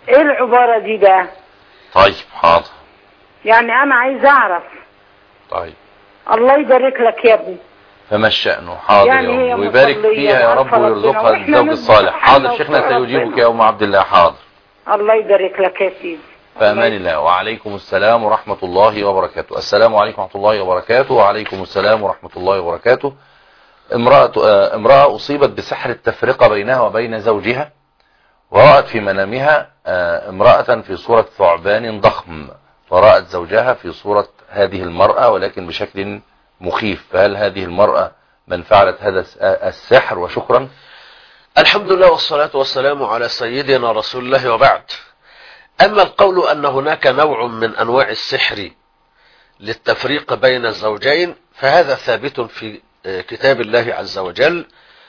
ايه العبارة دي بقى؟ طيب حاضر. يعني انا عايز اعرف. طيب الله يبارك لك يا ابني. فما الشأن؟ حاضر يعني يا هي أم، ويبارك مصلية فيها يا رب وعارفة ربنا ويرزقها وإحنا الزوج نذبح الصالح. عنها حاضر شيخنا وفق سيجيبك ربنا. يا أم عبد الله. حاضر. الله يبارك لك يا سيدي. فأمان الله. وعليكم السلام ورحمة الله وبركاته. السلام عليكم ورحمة الله وبركاته. وعليكم السلام ورحمة الله وبركاته. امرأة, آه امرأة أصيبت بسحر التفرقة بينها وبين زوجها، ورأت في منامها آه امرأة في صورة ثعبان ضخم، ورأت زوجها في صورة هذه المرأة ولكن بشكل مخيف. فهل هذه المرأة من فعلت هذا السحر؟ وشكرا. الحمد لله والصلاة والسلام على سيدنا رسول الله وبعد. أما القول أن هناك نوع من أنواع السحر للتفريق بين الزوجين فهذا ثابت في كتاب الله عز وجل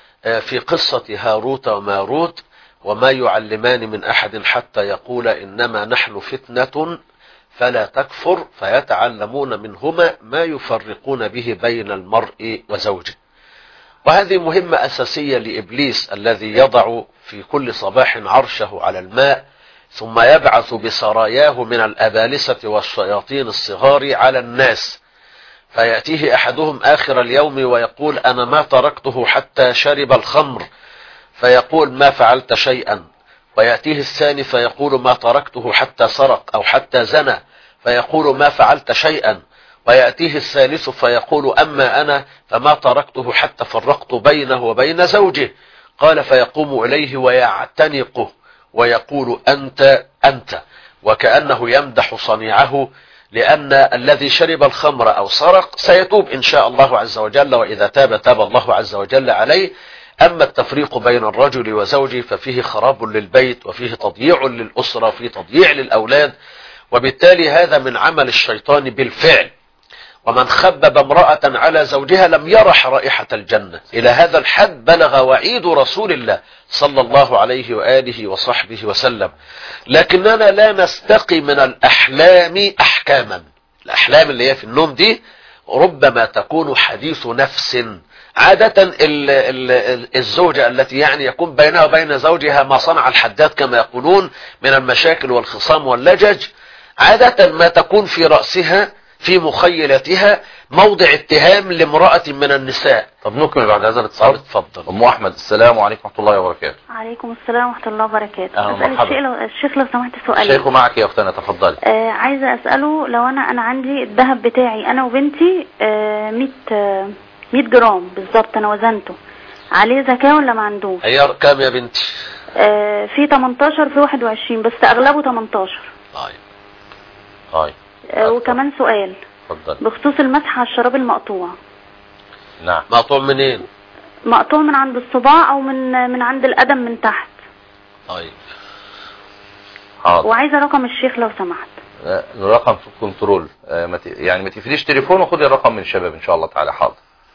في قصة هاروت وماروت: وما يعلمان من أحد حتى يقول إنما نحن فتنة فلا تكفر فيتعلمون منهما ما يفرقون به بين المرء وزوجه. وهذه مهمة أساسية لإبليس الذي يضع في كل صباح عرشه على الماء ثم يبعث بسراياه من الأبالسة والشياطين الصغار على الناس، فيأتيه أحدهم آخر اليوم ويقول أنا ما تركته حتى شرب الخمر، فيقول ما فعلت شيئا. ويأتيه الثاني فيقول ما تركته حتى سرق أو حتى زنى، فيقول ما فعلت شيئا. ويأتيه الثالث فيقول أما أنا فما تركته حتى فرقت بينه وبين زوجه. قال فيقوم إليه ويعتنقه ويقول أنت أنت، وكأنه يمدح صنيعه، لأن الذي شرب الخمر أو سرق سيتوب إن شاء الله عز وجل، وإذا تاب تاب الله عز وجل عليه. أما التفريق بين الرجل وزوجه ففيه خراب للبيت وفيه تضييع للأسرة وفيه تضييع للأولاد، وبالتالي هذا من عمل الشيطان بالفعل. ومن خبب امرأة على زوجها لم يرح رائحة الجنة. إلى هذا الحد بلغ وعيد رسول الله صلى الله عليه وآله وصحبه وسلم. لكننا لا نستقي من الأحلام أحكاما. الأحلام اللي هي في النوم دي ربما تكون حديث نفس. عادة ال ال الزوجة التي يعني يكون بينها وبين زوجها ما صنع الحداد كما يقولون من المشاكل والخصام واللجج، عادة ما تكون في رأسها في مخيلتها موضع اتهام لامرأة من النساء. طب نكمل بعد هذا الاتصال. اتفضل. أم أحمد. السلام عليكم ورحمة الله وبركاته. عليكم السلام ورحمة الله وبركاته. أهلا أسأل الشيخ لو, الشيخ لو سمحت سؤالي. الشيخ معك يا أختنا، تفضلي. آه عايزة أسأله لو أنا أنا عندي الذهب بتاعي أنا وبنتي آه مية جرام بالظبط، أنا وزنته، عليه زكاة ولا ما عندوش؟ عيار كام يا بنتي؟ آه في تمنتاشر في واحد وعشرين بس أغلبه تمنتاشر. طيب طيب. آه وكمان سؤال اتفضل. بخصوص المسح على الشراب المقطوع. نعم. مقطوع منين؟ مقطوع من عند الصباع او من من عند القدم من تحت. طيب حاضر. وعايزه رقم الشيخ لو سمحت. الرقم في الكنترول، يعني ما تقفليش تليفون وخدي الرقم من الشباب ان شاء الله تعالى. حاضر.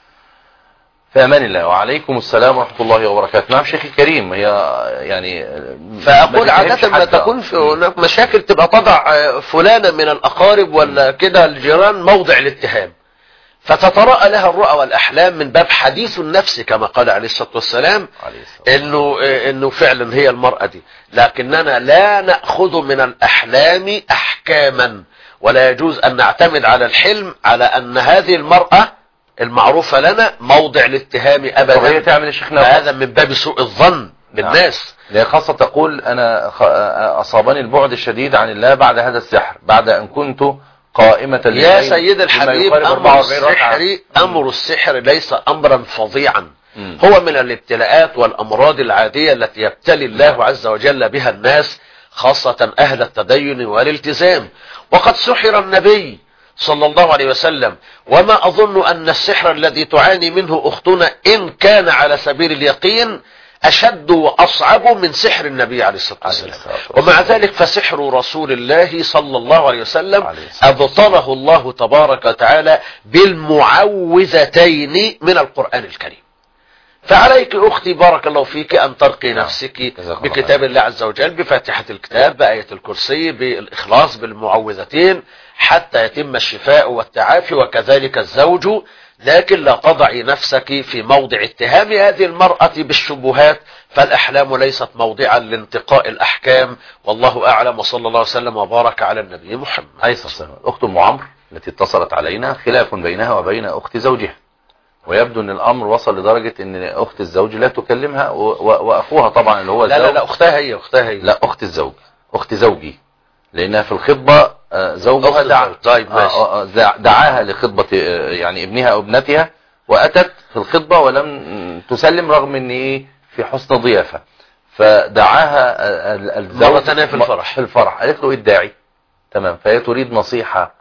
في امان الله. وعليكم السلام ورحمه الله وبركاته. نعم شيخي الكريم. هي يعني فاقول عاده ما تكون في هناك مشاكل تبقى تضع فلانه من الاقارب ولا كده الجيران موضع الاتهام، فتتراءى لها الرؤى والأحلام من باب حديث النفس كما قال عليه الصلاة والسلام إنه, إنه فعلا هي المرأة دي. لكننا لا نأخذ من الأحلام أحكاما، ولا يجوز أن نعتمد على الحلم على أن هذه المرأة المعروفة لنا موضع الاتهام أبدا. وهي تعمل الشيخنا هذا من باب سوء الظن بالناس. نعم. خاصة تقول أنا أصابني البعد الشديد عن الله بعد هذا السحر، بعد أن كنت قائمة يا سيد الحبيب. أمر السحر أمر السحر ليس أمرا فظيعا، مم. هو من الابتلاءات والأمراض العادية التي يبتلي الله عز وجل بها الناس، خاصة أهل التدين والالتزام. وقد سحر النبي صلى الله عليه وسلم، وما أظن أن السحر الذي تعاني منه أختنا إن كان على سبيل اليقين أشد وأصعب من سحر النبي عليه الصلاة والسلام. ومع ذلك فسحر رسول الله صلى الله عليه وسلم أبطله الله تبارك وتعالى بالمعوذتين من القرآن الكريم. فعليك أختي بارك الله فيك أن ترقي نفسك بكتاب الله عز وجل، بفاتحة الكتاب، بآية الكرسي، بالإخلاص، بالمعوذتين، حتى يتم الشفاء والتعافي، وكذلك الزوج. لكن لا تضعي نفسك في موضع اتهام هذه المرأة بالشبهات فالأحلام ليست موضعا لانتقاء الأحكام، والله أعلم، وصلى الله وسلم وبارك على النبي محمد. عليه الصلاة والسلام. أخت أم عمرو التي اتصلت علينا، خلاف بينها وبين أخت زوجها، ويبدو أن الأمر وصل لدرجة أن أخت الزوج لا تكلمها، و... و... وأخوها طبعا اللي هو لا لا لا أختها هي أختها هي لا أخت الزوج، أخت زوجي، لأنها في الخطبة زوجها دع... طيب ماشي. دعاها لخطبة يعني ابنها أو ابنتها، وأتت في الخطبة ولم تسلم رغم أن إيه في حسن ضيافة، فدعاها الزوج مرة ثانية في الفرح في الفرح قالت له إيه الداعي؟ تمام. فهي تريد نصيحة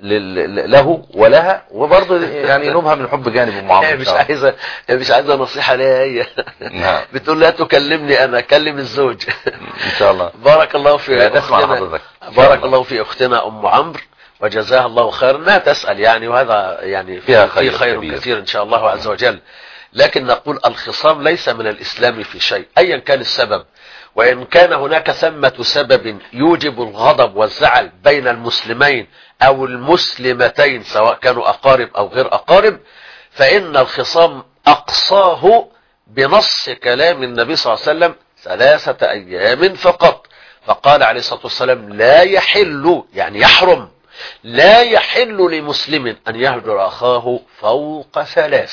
له ولها، وبرضه يعني نبها من الحب جانب ام عمرو. مش عايزه مش عايزه نصيحه ليا هي. نعم. بتقول لا تكلمني انا، كلم الزوج. ان شاء الله. بارك الله في اختنا، بارك الله في اختنا ام عمرو وجزاها الله خيرا انها تسال يعني، وهذا يعني فيها خير, خير, خير كبير. كثير ان شاء الله عز وجل. لكن نقول الخصام ليس من الاسلام في شيء ايا كان السبب، وإن كان هناك ثمة سبب يوجب الغضب والزعل بين المسلمين أو المسلمتين سواء كانوا أقارب أو غير أقارب، فإن الخصام أقصاه بنص كلام النبي صلى الله عليه وسلم ثلاثة أيام فقط. فقال عليه الصلاة والسلام لا يحل، يعني يحرم، لا يحل لمسلم أن يهجر أخاه فوق ثلاث.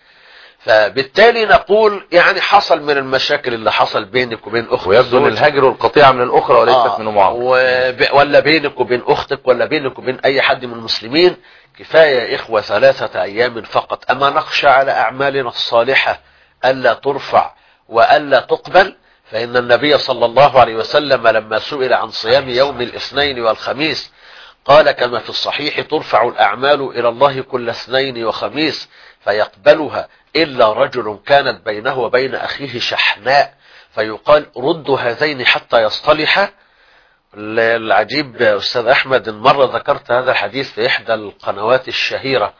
فبالتالي نقول يعني حصل من المشاكل اللي حصل بينك وبين اختك، ويبدو ان الهجر والقطيعه من الاخرى وليست آه من ام عمرو، ولا بينك وبين اختك ولا بينك وبين اي حد من المسلمين. كفايه يا اخوه ثلاثه ايام فقط. اما نخشى على اعمالنا الصالحه الا ترفع والا تقبل، فان النبي صلى الله عليه وسلم لما سئل عن صيام يوم الاثنين والخميس قال كما في الصحيح ترفع الاعمال الى الله كل اثنين وخميس فيقبلها إلا رجل كانت بينه وبين أخيه شحناء فيقال ردوا هذين حتى يصطلحا. العجيب أستاذ أحمد إن مرة ذكرت هذا الحديث في إحدى القنوات الشهيرة،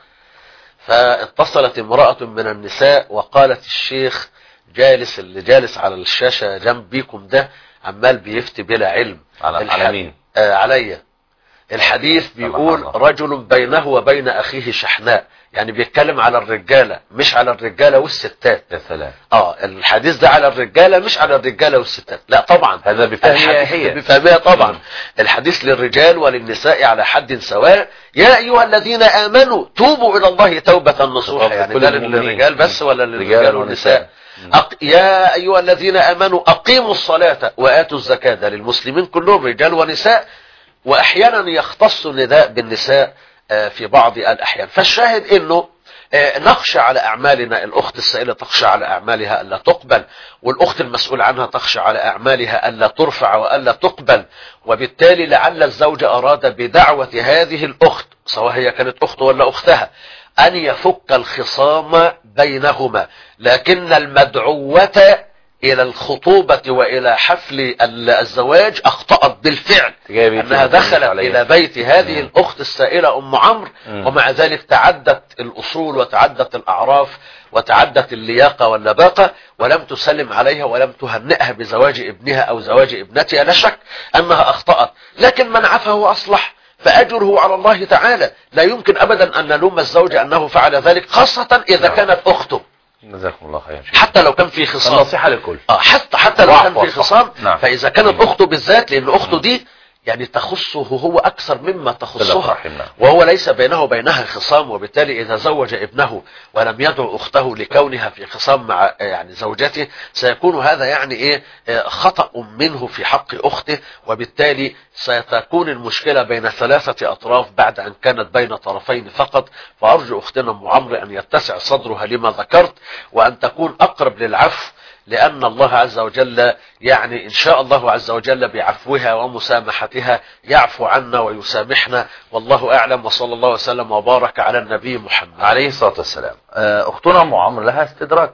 فاتصلت امرأة من النساء وقالت الشيخ جالس اللي جالس على الشاشة جنبيكم ده عمال بيفتي بلا علم. على, على مين؟ آه عليا. الحديث بيقول رجل بينه وبين أخيه شحناء، يعني بيتكلم على الرجالة مش على الرجالة والستات. يا سلام. اه الحديث ده على الرجالة مش على الرجالة والستات، لا طبعا هذا بفهمها هي بفهمها طبعا. الحديث للرجال وللنساء على حد سواء. يا أيها الذين آمنوا توبوا إلى الله توبة نصوحا، يعني ده للرجال بس ولا للرجال والنساء؟ أق... يا أيها الذين آمنوا أقيموا الصلاة وآتوا الزكاة، ده للمسلمين كلهم رجال ونساء، وأحيانا يختص النداء بالنساء في بعض الأحيان. فالشاهد إنه نخشى على أعمالنا، الأخت السائلة تخشى على أعمالها ألا تقبل، والأخت المسؤول عنها تخشى على أعمالها ألا ترفع وألا تقبل، وبالتالي لعل الزوج أراد بدعوة هذه الأخت سواء هي كانت أخت ولا أختها أن يفك الخصام بينهما، لكن المدعوة إلى الخطوبة وإلى حفل الزواج أخطأت بالفعل، أنها دخلت إلى بيت هذه مم. الأخت السائلة أم عمرو، ومع ذلك تعدت الأصول وتعدت الأعراف وتعدت اللياقة واللباقة، ولم تسلم عليها ولم تهنئها بزواج ابنها أو زواج ابنتها. لا شك أنها أخطأت، لكن من عفا وأصلح فأجره على الله تعالى. لا يمكن أبدا أن نلوم الزوج أنه فعل ذلك، خاصة إذا كانت أخته. جزاكم الله خير. حتى لو كان في خصام، النصيحة للكل. اه حتى حتى لو كان في خصام، نعم. فإذا كانت أخته بالذات، لأن أخته دي يعني تخصه هو أكثر مما تخصها، وهو ليس بينه وبينها خصام، وبالتالي إذا زوج ابنه ولم يدعو أخته لكونها في خصام مع يعني زوجته سيكون هذا يعني إيه خطأ منه في حق أخته، وبالتالي ستكون المشكلة بين ثلاثة أطراف بعد أن كانت بين طرفين فقط. فأرجو أختنا أم عمرو أن يتسع صدرها لما ذكرت، وأن تكون أقرب للعفو، لأن الله عز وجل يعني إن شاء الله عز وجل بعفوها ومسامحتها يعفو عنا ويسامحنا، والله أعلم، وصلى الله وسلم وبارك على النبي محمد عليه الصلاة والسلام. أختنا أم عمرو لها استدراك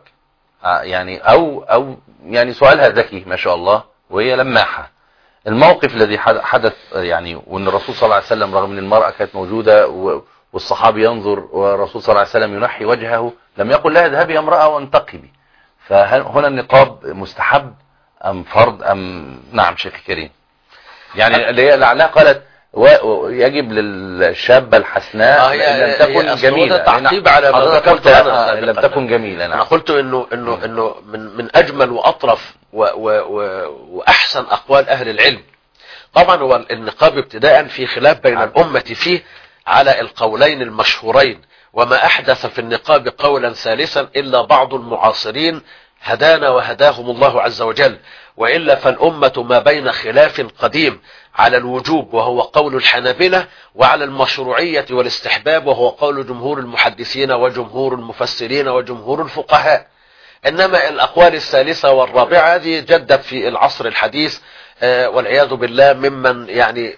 يعني أو أو يعني سؤالها ذكي ما شاء الله، وهي لماحة. الموقف الذي حدث يعني، وأن الرسول صلى الله عليه وسلم رغم أن المرأة كانت موجودة والصحابي ينظر والرسول صلى الله عليه وسلم ينحي وجهه، لم يقل لها اذهبي يا امرأة وانتقبي. فهنا النقاب مستحب أم فرض أم؟ نعم شيخ كريم. يعني لعلها قالت ويجب للشابة الحسناء آه إن لم تكن جميلة. تعقيب على ما ذكرت أنا إن لم تكن جميلة. أنا قلت إنه إنه إنه من من أجمل وأطرف و و و وأحسن أقوال أهل العلم. طبعا هو النقاب ابتداء في خلاف بين الأمة فيه على القولين المشهورين، وما أحدث في النقاب قولا ثالثا إلا بعض المعاصرين هدانا وهداهم الله عز وجل، وإلا فالأمة ما بين خلاف قديم على الوجوب وهو قول الحنابلة، وعلى المشروعية والاستحباب وهو قول جمهور المحدثين وجمهور المفسرين وجمهور الفقهاء. إنما الأقوال الثالثة والرابعة هذه جدت في العصر الحديث والعياذ بالله، ممن يعني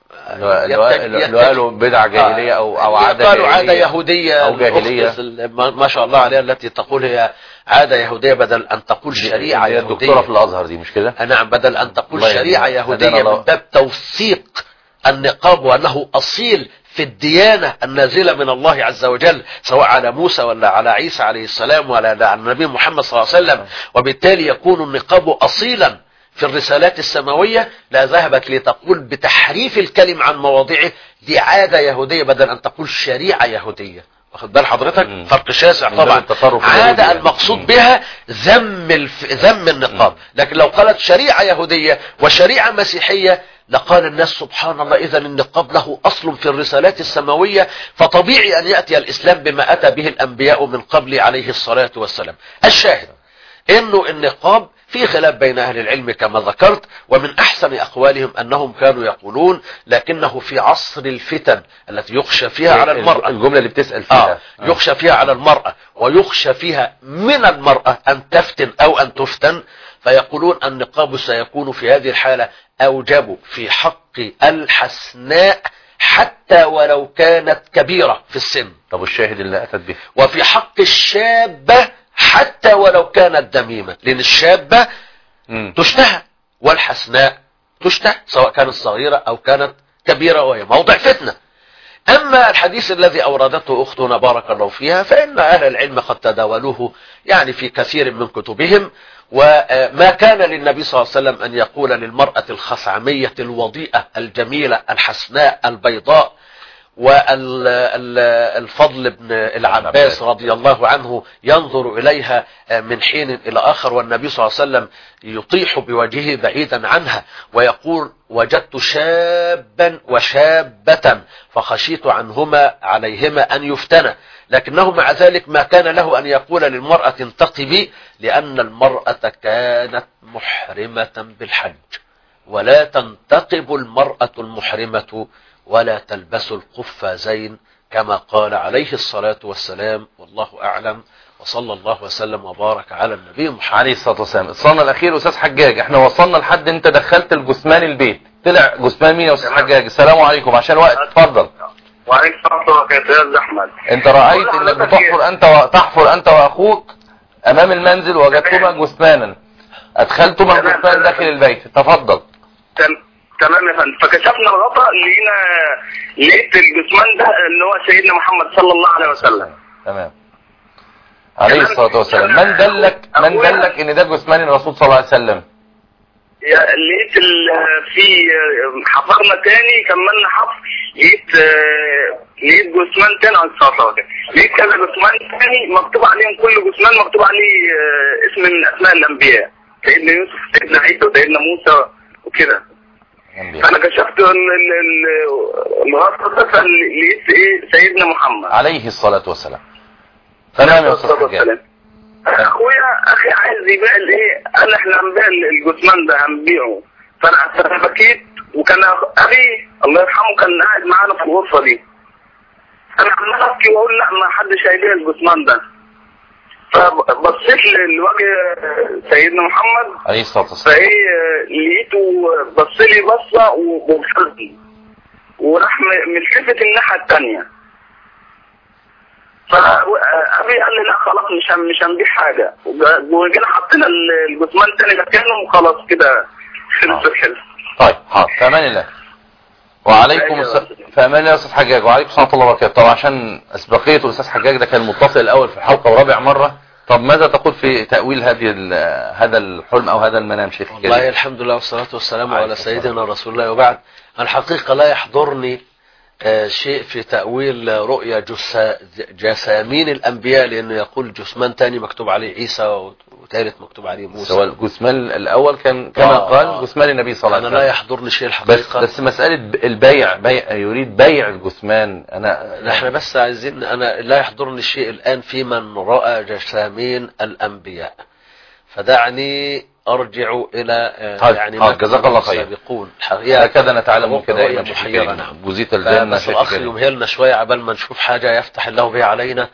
اللي قالوا بدعة جاهلية أو أو عادة قالوا عادة يهودية أو جاهلية ما شاء الله عليها، التي تقول هي عادة يهودية بدل أن تقول شريعة يهودية. الدكتورة في الأزهر دي مش كده؟ نعم، بدل أن تقول شريعة يهودية من باب توثيق النقاب وأنه أصيل في الديانة النازلة من الله عز وجل، سواء على موسى ولا على عيسى عليه السلام ولا على النبي محمد صلى الله عليه وسلم، وبالتالي يكون النقاب أصيلا في الرسالات السماوية. لا ذهبت لتقول بتحريف الكلم عن مواضعه دي عادة يهودية بدل أن تقول شريعة يهودية. واخد بال حضرتك؟ فرق شاسع طبعا. عادة المقصود بها ذم الف... ذم النقاب، لكن لو قالت شريعة يهودية وشريعة مسيحية لقال الناس سبحان الله، إذا النقاب له أصل في الرسالات السماوية، فطبيعي أن يأتي الإسلام بما أتى به الأنبياء من قبل عليه الصلاة والسلام. الشاهد إنه النقاب في خلاف بين أهل العلم كما ذكرت، ومن أحسن أقوالهم أنهم كانوا يقولون لكنه في عصر الفتن التي يخشى فيها على المرأة، الجملة اللي بتسأل فيها آه يخشى فيها على المرأة ويخشى فيها من المرأة أن تفتن أو أن تفتن، فيقولون النقاب سيكون في هذه الحالة أوجب في حق الحسناء حتى ولو كانت كبيرة في السن. طب الشاهد اللي أتت به؟ وفي حق الشابة حتى ولو كانت دميمة، لأن الشابة م. تشتهى والحسناء تشتهى سواء كانت صغيرة أو كانت كبيرة، وهي موضع فتنة. أما الحديث الذي أوردته أختنا بارك الله فيها فإن أهل العلم قد تداولوه يعني في كثير من كتبهم، وما كان للنبي صلى الله عليه وسلم أن يقول للمرأة الخثعمية الوضيئة الجميلة الحسناء البيضاء، والفضل بن العباس رضي الله عنه ينظر إليها من حين إلى آخر، والنبي صلى الله عليه وسلم يطيح بوجهه بعيدا عنها ويقول وجدت شابا وشابة فخشيت عنهما عليهما أن يفتنا، لكنه مع ذلك ما كان له أن يقول للمرأة انتقبي، لأن المرأة كانت محرمة بالحج، ولا تنتقب المرأة المحرمة ولا تلبس القفازين كما قال عليه الصلاة والسلام، والله أعلم، وصلى الله وسلم وبارك على النبي محمد عليه الصلاة والسلام. اتصالنا الأخير أستاذ حجاج، احنا وصلنا لحد انت دخلت الجثمان البيت، طلع جثمان مين يا أستاذ حجاج؟ السلام عليكم عشان وقت، اتفضل. وعليكم السلام ورحمة الله وبركاته. أحمد، انت رأيت انك بتحفر انت وتحفر انت وأخوك أمام المنزل وجدتما جثمانا، أدخلتما الجثمان داخل البيت، تفضل. تمام يا فندم. فكشفنا الغطاء لقينا لقيت الجثمان ده ان هو سيدنا محمد صلى الله عليه وسلم. تمام. عليه الصلاة والسلام. من دلك من دلك ان ده جثمان الرسول صلى الله عليه وسلم؟ لقيت في حفرنا تاني، كملنا حفر، لقيت لقيت جثمان تاني على السطح، لقيت كذا جثمان تاني مكتوب عليهم، كل جثمان مكتوب عليه اسم من اسماء الانبياء، سيدنا يوسف، سيدنا عيسى، وسيدنا موسى وكده. فانا كشفت الغطاء ده فلقيت ايه سيدنا محمد عليه الصلاة والسلام. تمام يا استاذ حجاج. اخويا اخي عايز يبيع الايه، انا احنا هنبيع الجثمان ده هنبيعه، فانا بكيت، وكان اخي الله يرحمه كان قاعد معانا في الغرفه دي، انا عمال ابكي واقول لا ما حدش هيبيع الجثمان ده، فبصيت لوجه سيدنا محمد عليه الصلاة والسلام، فايه لقيته بص لي بصه وبصلي وراح ملتفت الناحيه الثانيه، فابي قال لي لا خلاص مش مش هنبيع حاجه، وجينا حطينا الجثمان الثاني مكانه وخلاص كده خلص الحلم. طيب حاضر، في امان الله. وعليكم السلام. في امان الله يا استاذ حجاج، وعليكم السلام ورحمه الله وبركاته. طبعا عشان اسبقيه الاستاذ حجاج ده كان المتصل الاول في الحلقه ورابع مره، طب ماذا تقول في تأويل هذه هذا الحلم او هذا المنام شيخ؟ والله الحمد لله والصلاة والسلام على سيدنا رسول الله، وبعد الحقيقة لا يحضرني آه شيء في تأويل رؤيا جسا جسامين الأنبياء، لأنه يقول جثمان تاني مكتوب عليه عيسى وثالث مكتوب عليه موسى. سواء الجثمان الأول كان كما آه قال آه جثمان النبي صلى الله عليه وسلم. أنا لا يحضرني شيء الحقيقة. بس, بس مسألة البيع بيع يريد بيع الجثمان. أنا نحن بس عايزين، أنا لا يحضرني شيء الآن في من رأى جسامين الأنبياء، فدعني أرجع إلى طيب. يعني ما جزاك الله خير. هكذا نتعلم كده محيرة. نعم. جزيت الجنة. بس الأخ يمهلنا شوية عبال ما نشوف حاجة يفتح الله بها علينا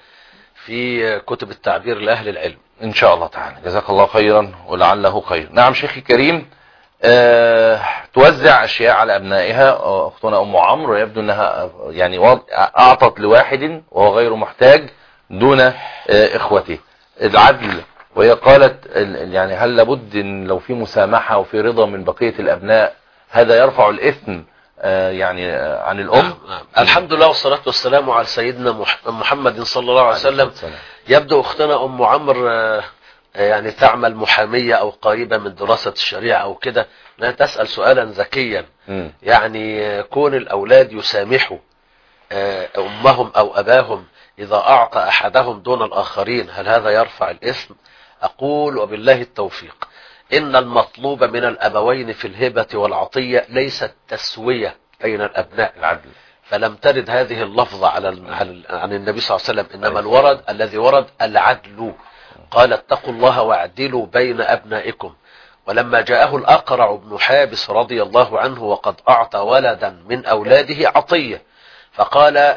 في كتب التعبير لأهل العلم إن شاء الله تعالى. جزاك الله خيرا ولعله خير. نعم شيخي الكريم، أه توزع أشياء على أبنائها أختنا أم عمرو، يبدو أنها يعني أعطت لواحد وهو غير محتاج دون أه إخوته. العدل، وهي قالت يعني هل لابد إن لو في مسامحة وفي رضا من بقية الأبناء هذا يرفع الإثم آه يعني آه عن الأم؟ نعم. نعم. الحمد لله والصلاة والسلام على سيدنا محمد صلى الله عليه وسلم. يبدو أختنا أم عمرو آه يعني تعمل محامية أو قريبة من دراسة الشريعة أو كده، لا تسأل سؤالا ذكيا. م. يعني آه كون الأولاد يسامحوا آه أمهم أو أباهم إذا أعطى أحدهم دون الآخرين، هل هذا يرفع الإثم؟ أقول وبالله التوفيق إن المطلوب من الأبوين في الهبة والعطية ليس التسوية بين الأبناء، العدل. فلم ترد هذه اللفظة على عن النبي صلى الله عليه وسلم، إنما الورد الذي ورد العدل. قال اتقوا الله واعدلوا بين أبنائكم. ولما جاءه الأقرع بن حابس رضي الله عنه وقد أعطى ولدا من أولاده عطية، فقال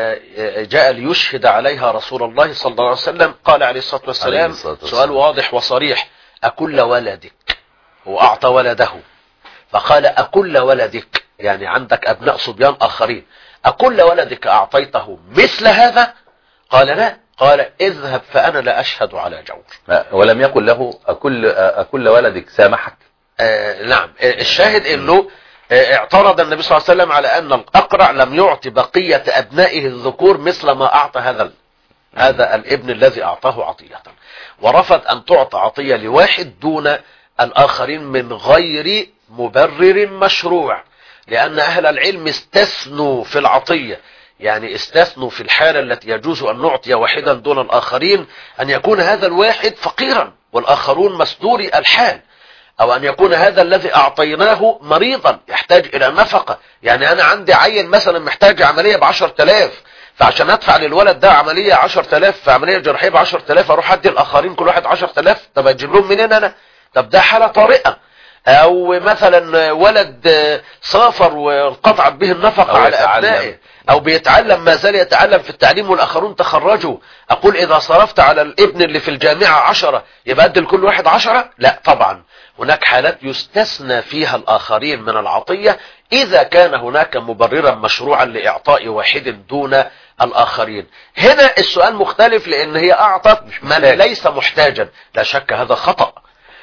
جاء ليشهد عليها رسول الله صلى الله عليه وسلم، قال عليه الصلاة والسلام سؤال واضح وصريح: أكل ولدك؟ وأعطى ولده، فقال أكل ولدك يعني عندك أبناء صبيان آخرين، أكل ولدك أعطيته مثل هذا؟ قال لا. قال اذهب فأنا لا أشهد على جور. ولم يقل له أكل, أكل ولدك سامحك؟ آه نعم. الشاهد إنه اعترض النبي صلى الله عليه وسلم على أن الأقرع لم يعطي بقية أبنائه الذكور مثل ما أعطى هذا هذا الابن الذي أعطاه عطية، ورفض أن تعطى عطية لواحد دون الآخرين من غير مبرر مشروع، لأن أهل العلم استثنوا في العطية، يعني استثنوا في الحالة التي يجوز أن نعطي واحدا دون الآخرين أن يكون هذا الواحد فقيرا والآخرون مسدوري الحال، أو أن يكون هذا الذي أعطيناه مريضا يحتاج إلى نفقة. يعني أنا عندي عين مثلا محتاج عملية بعشر تلاف، فعشان أدفع للولد ده عملية عشر تلاف، في عملية جراحية بعشر تلاف، أروح أدي الآخرين كل واحد عشر تلاف؟ طب أجيب لهم منين أنا؟ طب ده حالة طارئة. أو مثلا ولد سافر وانقطعت به النفقة على أبنائه، أو بيتعلم ما زال يتعلم في التعليم والآخرون تخرجوا، أقول إذا صرفت على الابن اللي في الجامعة عشرة يبقى أدي لكل واحد عشرة؟ لا طبعا، هناك حالات يستثنى فيها الآخرين من العطية إذا كان هناك مبررا مشروعا لإعطاء واحد دون الآخرين. هنا السؤال مختلف، لأن هي أعطت من ليس محتاجا، لا شك هذا خطأ.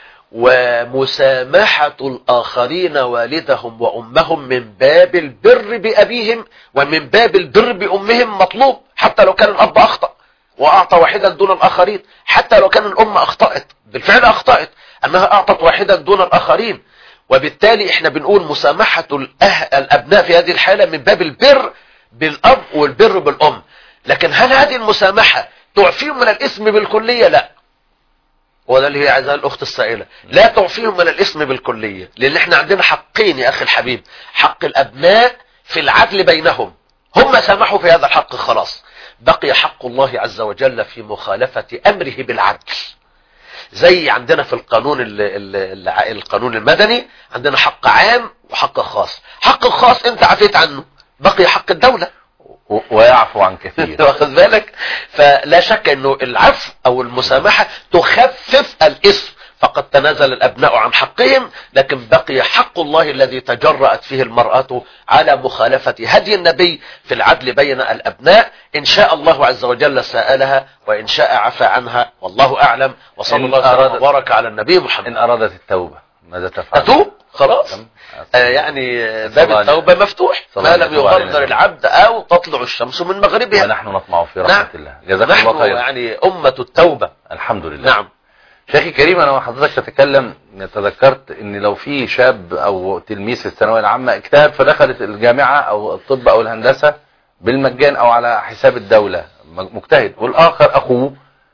ومسامحة الآخرين والدهم وأمهم من باب البر بأبيهم ومن باب البر بأمهم مطلوب، حتى لو كان الأب أخطأ وأعطى واحدا دون الآخرين، حتى لو كان الأم أخطأت، بالفعل أخطأت أنها أعطت واحدا دون الآخرين. وبالتالي إحنا بنقول مسامحة الأبناء في هذه الحالة من باب البر بالأب والبر بالأم. لكن هل هذه المسامحة تعفيهم من الإثم بالكلية؟ لا، وده اللي هي عايزاه الأخت السائلة، لا تعفيهم من الإثم بالكلية، لأن إحنا عندنا حقين يا أخي الحبيب: حق الأبناء في العدل بينهم، هم سامحوا في هذا الحق خلاص، بقي حق الله عز وجل في مخالفة أمره بالعدل. زي عندنا في القانون ال ال القانون المدني عندنا حق عام وحق خاص. حق الخاص انت عفيت عنه، بقي حق الدولة ويعفو عن كثير، واخد بالك؟ فلا شك انه العفو او المسامحة تخفف الإثم، فقد تنازل الأبناء عن حقهم، لكن بقي حق الله الذي تجرأت فيه المرأة على مخالفة هدي النبي في العدل بين الأبناء. إن شاء الله عز وجل سألها، وإن شاء عفى عنها، والله أعلم. وصلى الله وسلم وبارك على النبي محمد. إن أرادت التوبة ماذا تفعل؟ تتوب خلاص، آه يعني باب التوبة مفتوح ما لم يغرر العبد أو تطلع الشمس من مغربها، ونحن نطمع في رحمة نعم. الله. جزاك الله خير. يعني أمة التوبة الحمد لله. نعم. شيخي كريم، انا وحضرتك تتكلم تذكرت ان لو في شاب او تلميذ في الثانويه العامه اجتهد فدخلت الجامعه او الطب او الهندسه بالمجان او على حساب الدوله، مجتهد، والاخر اخوه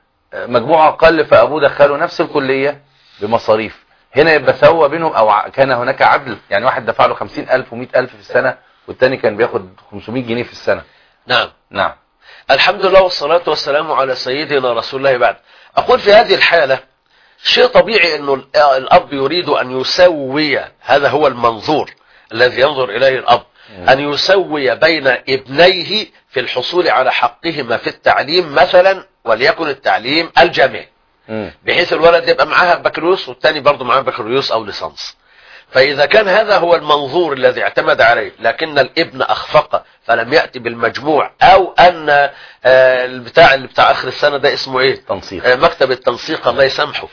مجموعه اقل فابوه دخله نفس الكليه بمصاريف، هنا يبقى سوى بينهم او كان هناك عدل؟ يعني واحد دفع له خمسين ألف ومئة ألف في السنه والتاني كان بياخد خمسمائة جنيه في السنه. نعم نعم. الحمد لله والصلاة والسلام على سيدنا رسول الله. بعد أقول في هذه الحالة شيء طبيعي أنه الأب يريد أن يسوي، هذا هو المنظور الذي ينظر إليه الأب، أن يسوي بين ابنيه في الحصول على حقهما في التعليم مثلا، وليكن التعليم الجامعي، بحيث الولد يبقى معها بكالوريوس والتاني برضه معاه بكالوريوس أو ليسانس. فإذا كان هذا هو المنظور الذي اعتمد عليه، لكن الابن أخفق فلم يأتي بالمجموع، أو أن البتاع اللي بتاع آخر السنة ده اسمه إيه؟ تنسيق. مكتب التنسيق الله يسامحه،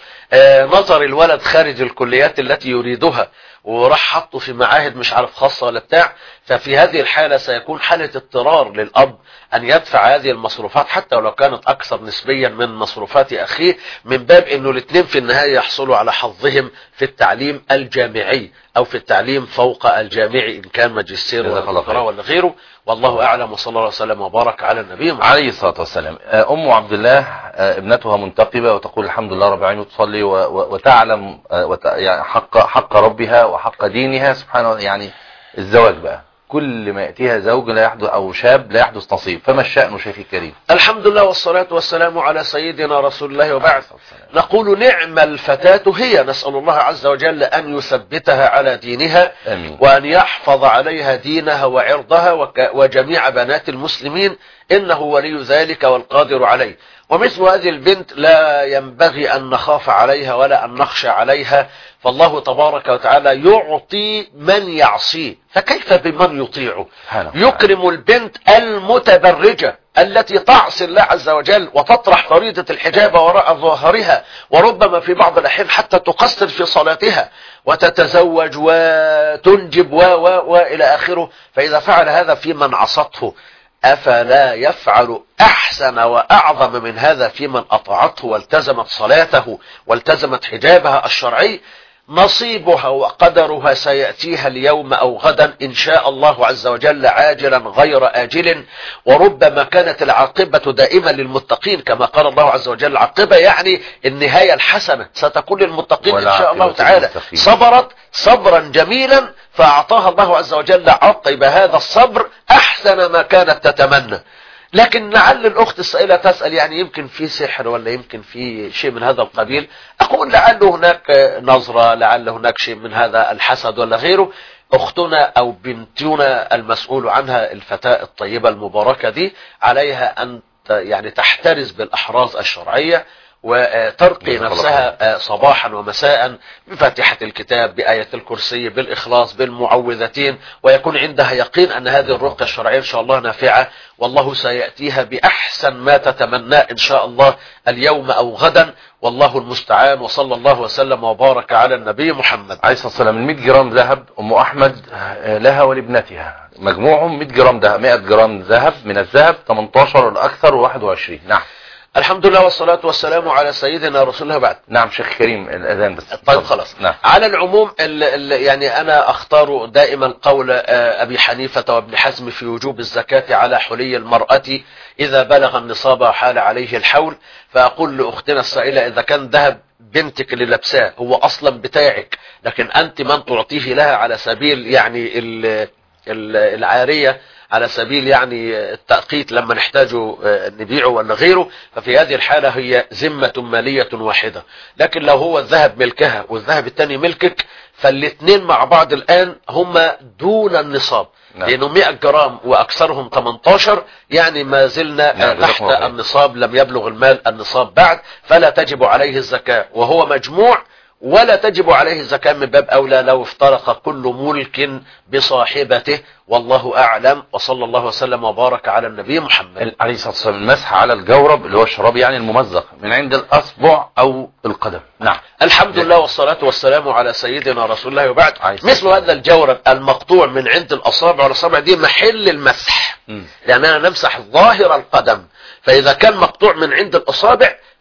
نظر الولد خارج الكليات التي يريدها وراح حطه في معاهد مش عارف خاصة ولا بتاع، ففي هذه الحالة سيكون حالة اضطرار للأب أن يدفع هذه المصروفات حتى ولو كانت أكثر نسبيا من مصروفات أخيه، من باب أنه الاثنين في النهاية يحصلوا على حظهم في التعليم الجامعي أو في التعليم فوق الجامعي إن كان ماجستير ولا دكتوراه ولا غيره. والله أعلم، وصلى الله وسلم وبارك على النبي محمد عليه الصلاة والسلام. أم عبد الله ابنتها منتقبة وتقول الحمد لله رب العالمين، وتصلي وتعلم يعني حق حق ربها وحق دينها سبحانه. يعني الزواج بقى كل ما يأتيها زوج لا يحدث أو شاب لا يحدث نصيب، فما الشأن شيخي الكريم؟ الحمد لله والصلاة والسلام على سيدنا رسول الله. وبعد نقول نعم الفتاة هي، نسأل الله عز وجل أن يثبتها على دينها أمين. وأن يحفظ عليها دينها وعرضها وجميع بنات المسلمين، إنه ولي ذلك والقادر عليه. ومثل هذه البنت لا ينبغي أن نخاف عليها ولا أن نخشى عليها، فالله تبارك وتعالى يعطي من يعصيه، فكيف بمن يطيعه؟ يكرم البنت المتبرجة التي تعصي الله عز وجل وتطرح فريضة الحجاب وراء ظهرها، وربما في بعض الأحيان حتى تقصر في صلاتها وتتزوج وتنجب و و وإلى آخره. فإذا فعل هذا في من عصته، أفلا يفعل أحسن وأعظم من هذا في من أطاعته والتزمت صلاته والتزمت حجابها الشرعي؟ نصيبها وقدرها سيأتيها اليوم أو غدا إن شاء الله عز وجل، عاجلا غير آجل. وربما كانت العاقبة دائما للمتقين، كما قال الله عز وجل عاقبة يعني النهاية الحسنة ستكون للمتقين إن شاء الله تعالى. صبرت صبرا جميلا فأعطاها الله عز وجل عقب هذا الصبر أحسن ما كانت تتمنى. لكن لعل الأخت السائلة تسأل يعني يمكن في سحر ولا يمكن في شيء من هذا القبيل. أقول لعل هناك نظرة، لعل هناك شيء من هذا الحسد ولا غيره. أختنا أو بنتنا المسؤول عنها الفتاة الطيبة المباركة دي عليها أن يعني تحترز بالأحراز الشرعية وترقي نفسها صباحا ومساء بفاتحة الكتاب، بآية الكرسي، بالإخلاص، بالمعوذتين، ويكون عندها يقين أن هذه الرقية الشرعية إن شاء الله نافعة، والله سيأتيها بأحسن ما تتمناه إن شاء الله اليوم أو غدا، والله المستعان. وصلى الله وسلم وبارك على النبي محمد عليه الصلاة والسلام. المئة جرام ذهب أم أحمد لها ولابنتها، مجموعهم مئة جرام ذهب، مئة جرام ذهب من الذهب، ثمانية عشر الأكثر وواحد وعشرين. نعم. الحمد لله والصلاة والسلام على سيدنا رسول الله. بعد نعم شيخ كريم الأذان بس. طيب خلاص. نعم. على العموم ال ال يعني أنا أختار دائما قول أبي حنيفة وابن حزم في وجوب الزكاة على حلي المرأة إذا بلغ النصاب وحال عليه الحول. فأقول لأختنا السائلة إذا كان ذهب بنتك اللي لابساه هو أصلا بتاعك، لكن أنت من تعطيه لها على سبيل يعني ال ال العارية، على سبيل يعني التأقيت لما نحتاجه نبيعه ولا غيره، ففي هذه الحالة هي ذمة مالية واحدة. لكن لو هو الذهب ملكها والذهب الثاني ملكك، فالاثنين مع بعض الآن هما دون النصاب. نعم. لأنه مئة جرام وأكثرهم ثمانية عشر يعني ما زلنا نعم. تحت النصاب، لم يبلغ المال النصاب بعد، فلا تجب عليه الزكاة وهو مجموع، ولا تجب عليه الزكاة من باب أولى لو افترق كل ملك بصاحبته. والله أعلم، وصلى الله وسلم وبارك على النبي محمد عليه الصلاة والسلام. المسح على الجورب اللي هو الشراب يعني الممزق من عند الأصبع أو القدم. نعم. الحمد لله والصلاة والسلام على سيدنا رسول الله. وبعد مثل هذا الجورب المقطوع من عند الأصابع، والأصابع دي محل المسح، لأننا نمسح ظاهر القدم، فإذا كان مقطوع من عند الأصابع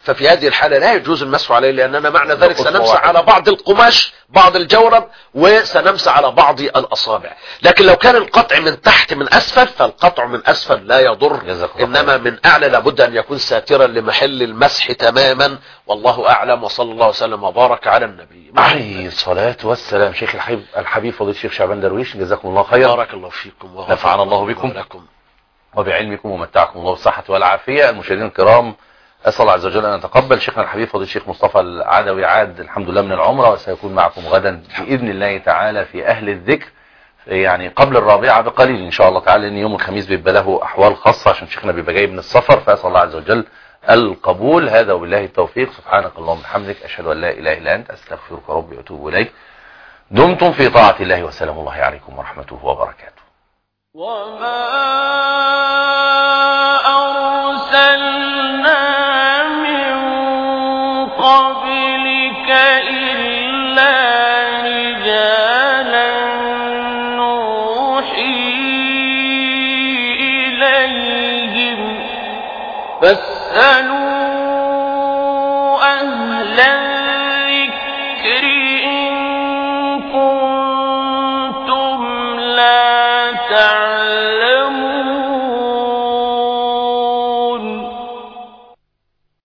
ففي هذه الحالة لا يجوز المسح عليه، لأننا معنى ذلك نقص سنمسح واحد. على بعض القماش، بعض الجورب، وسنمسح على بعض الأصابع. لكن لو كان القطع من تحت من أسفل، فالقطع من أسفل لا يضر، جزاك الله إنما خير. من أعلى لابد أن يكون ساترا لمحل المسح تماما. والله أعلم، وصلى الله وسلم وبارك على النبي عليه الصلاة والسلام. شيخ الحبيب الحبيب فضيلة الشيخ شعبان درويش، جزاكم الله خيرا، بارك الله فيكم نفعنا الله بكم لكم وبعلمكم ومتعكم الله بالصحة والعافية. المشاهدين الكرام، أسأل الله عز وجل أن يتقبل. شيخنا الحبيب فضيلة الشيخ مصطفى العدوي عاد الحمد لله من العمرة، وسيكون معكم غدا بإذن الله تعالى في أهل الذكر، يعني قبل الرابعة بقليل إن شاء الله تعالى، لأن يوم الخميس بيبقى له أحوال خاصة عشان شيخنا بيبقى جاي من السفر، فأسأل الله عز وجل القبول. هذا وبالله التوفيق. سبحانك اللهم وبحمدك، أشهد أن لا إله إلا أنت، أستغفرك ربي وأتوب إليك. دمتم في طاعة الله، وسلام الله عليكم ورحمته وبركاته. وما أرسلنا من قبلك إلا رجالا نوحي إليهم فاسألوا أهل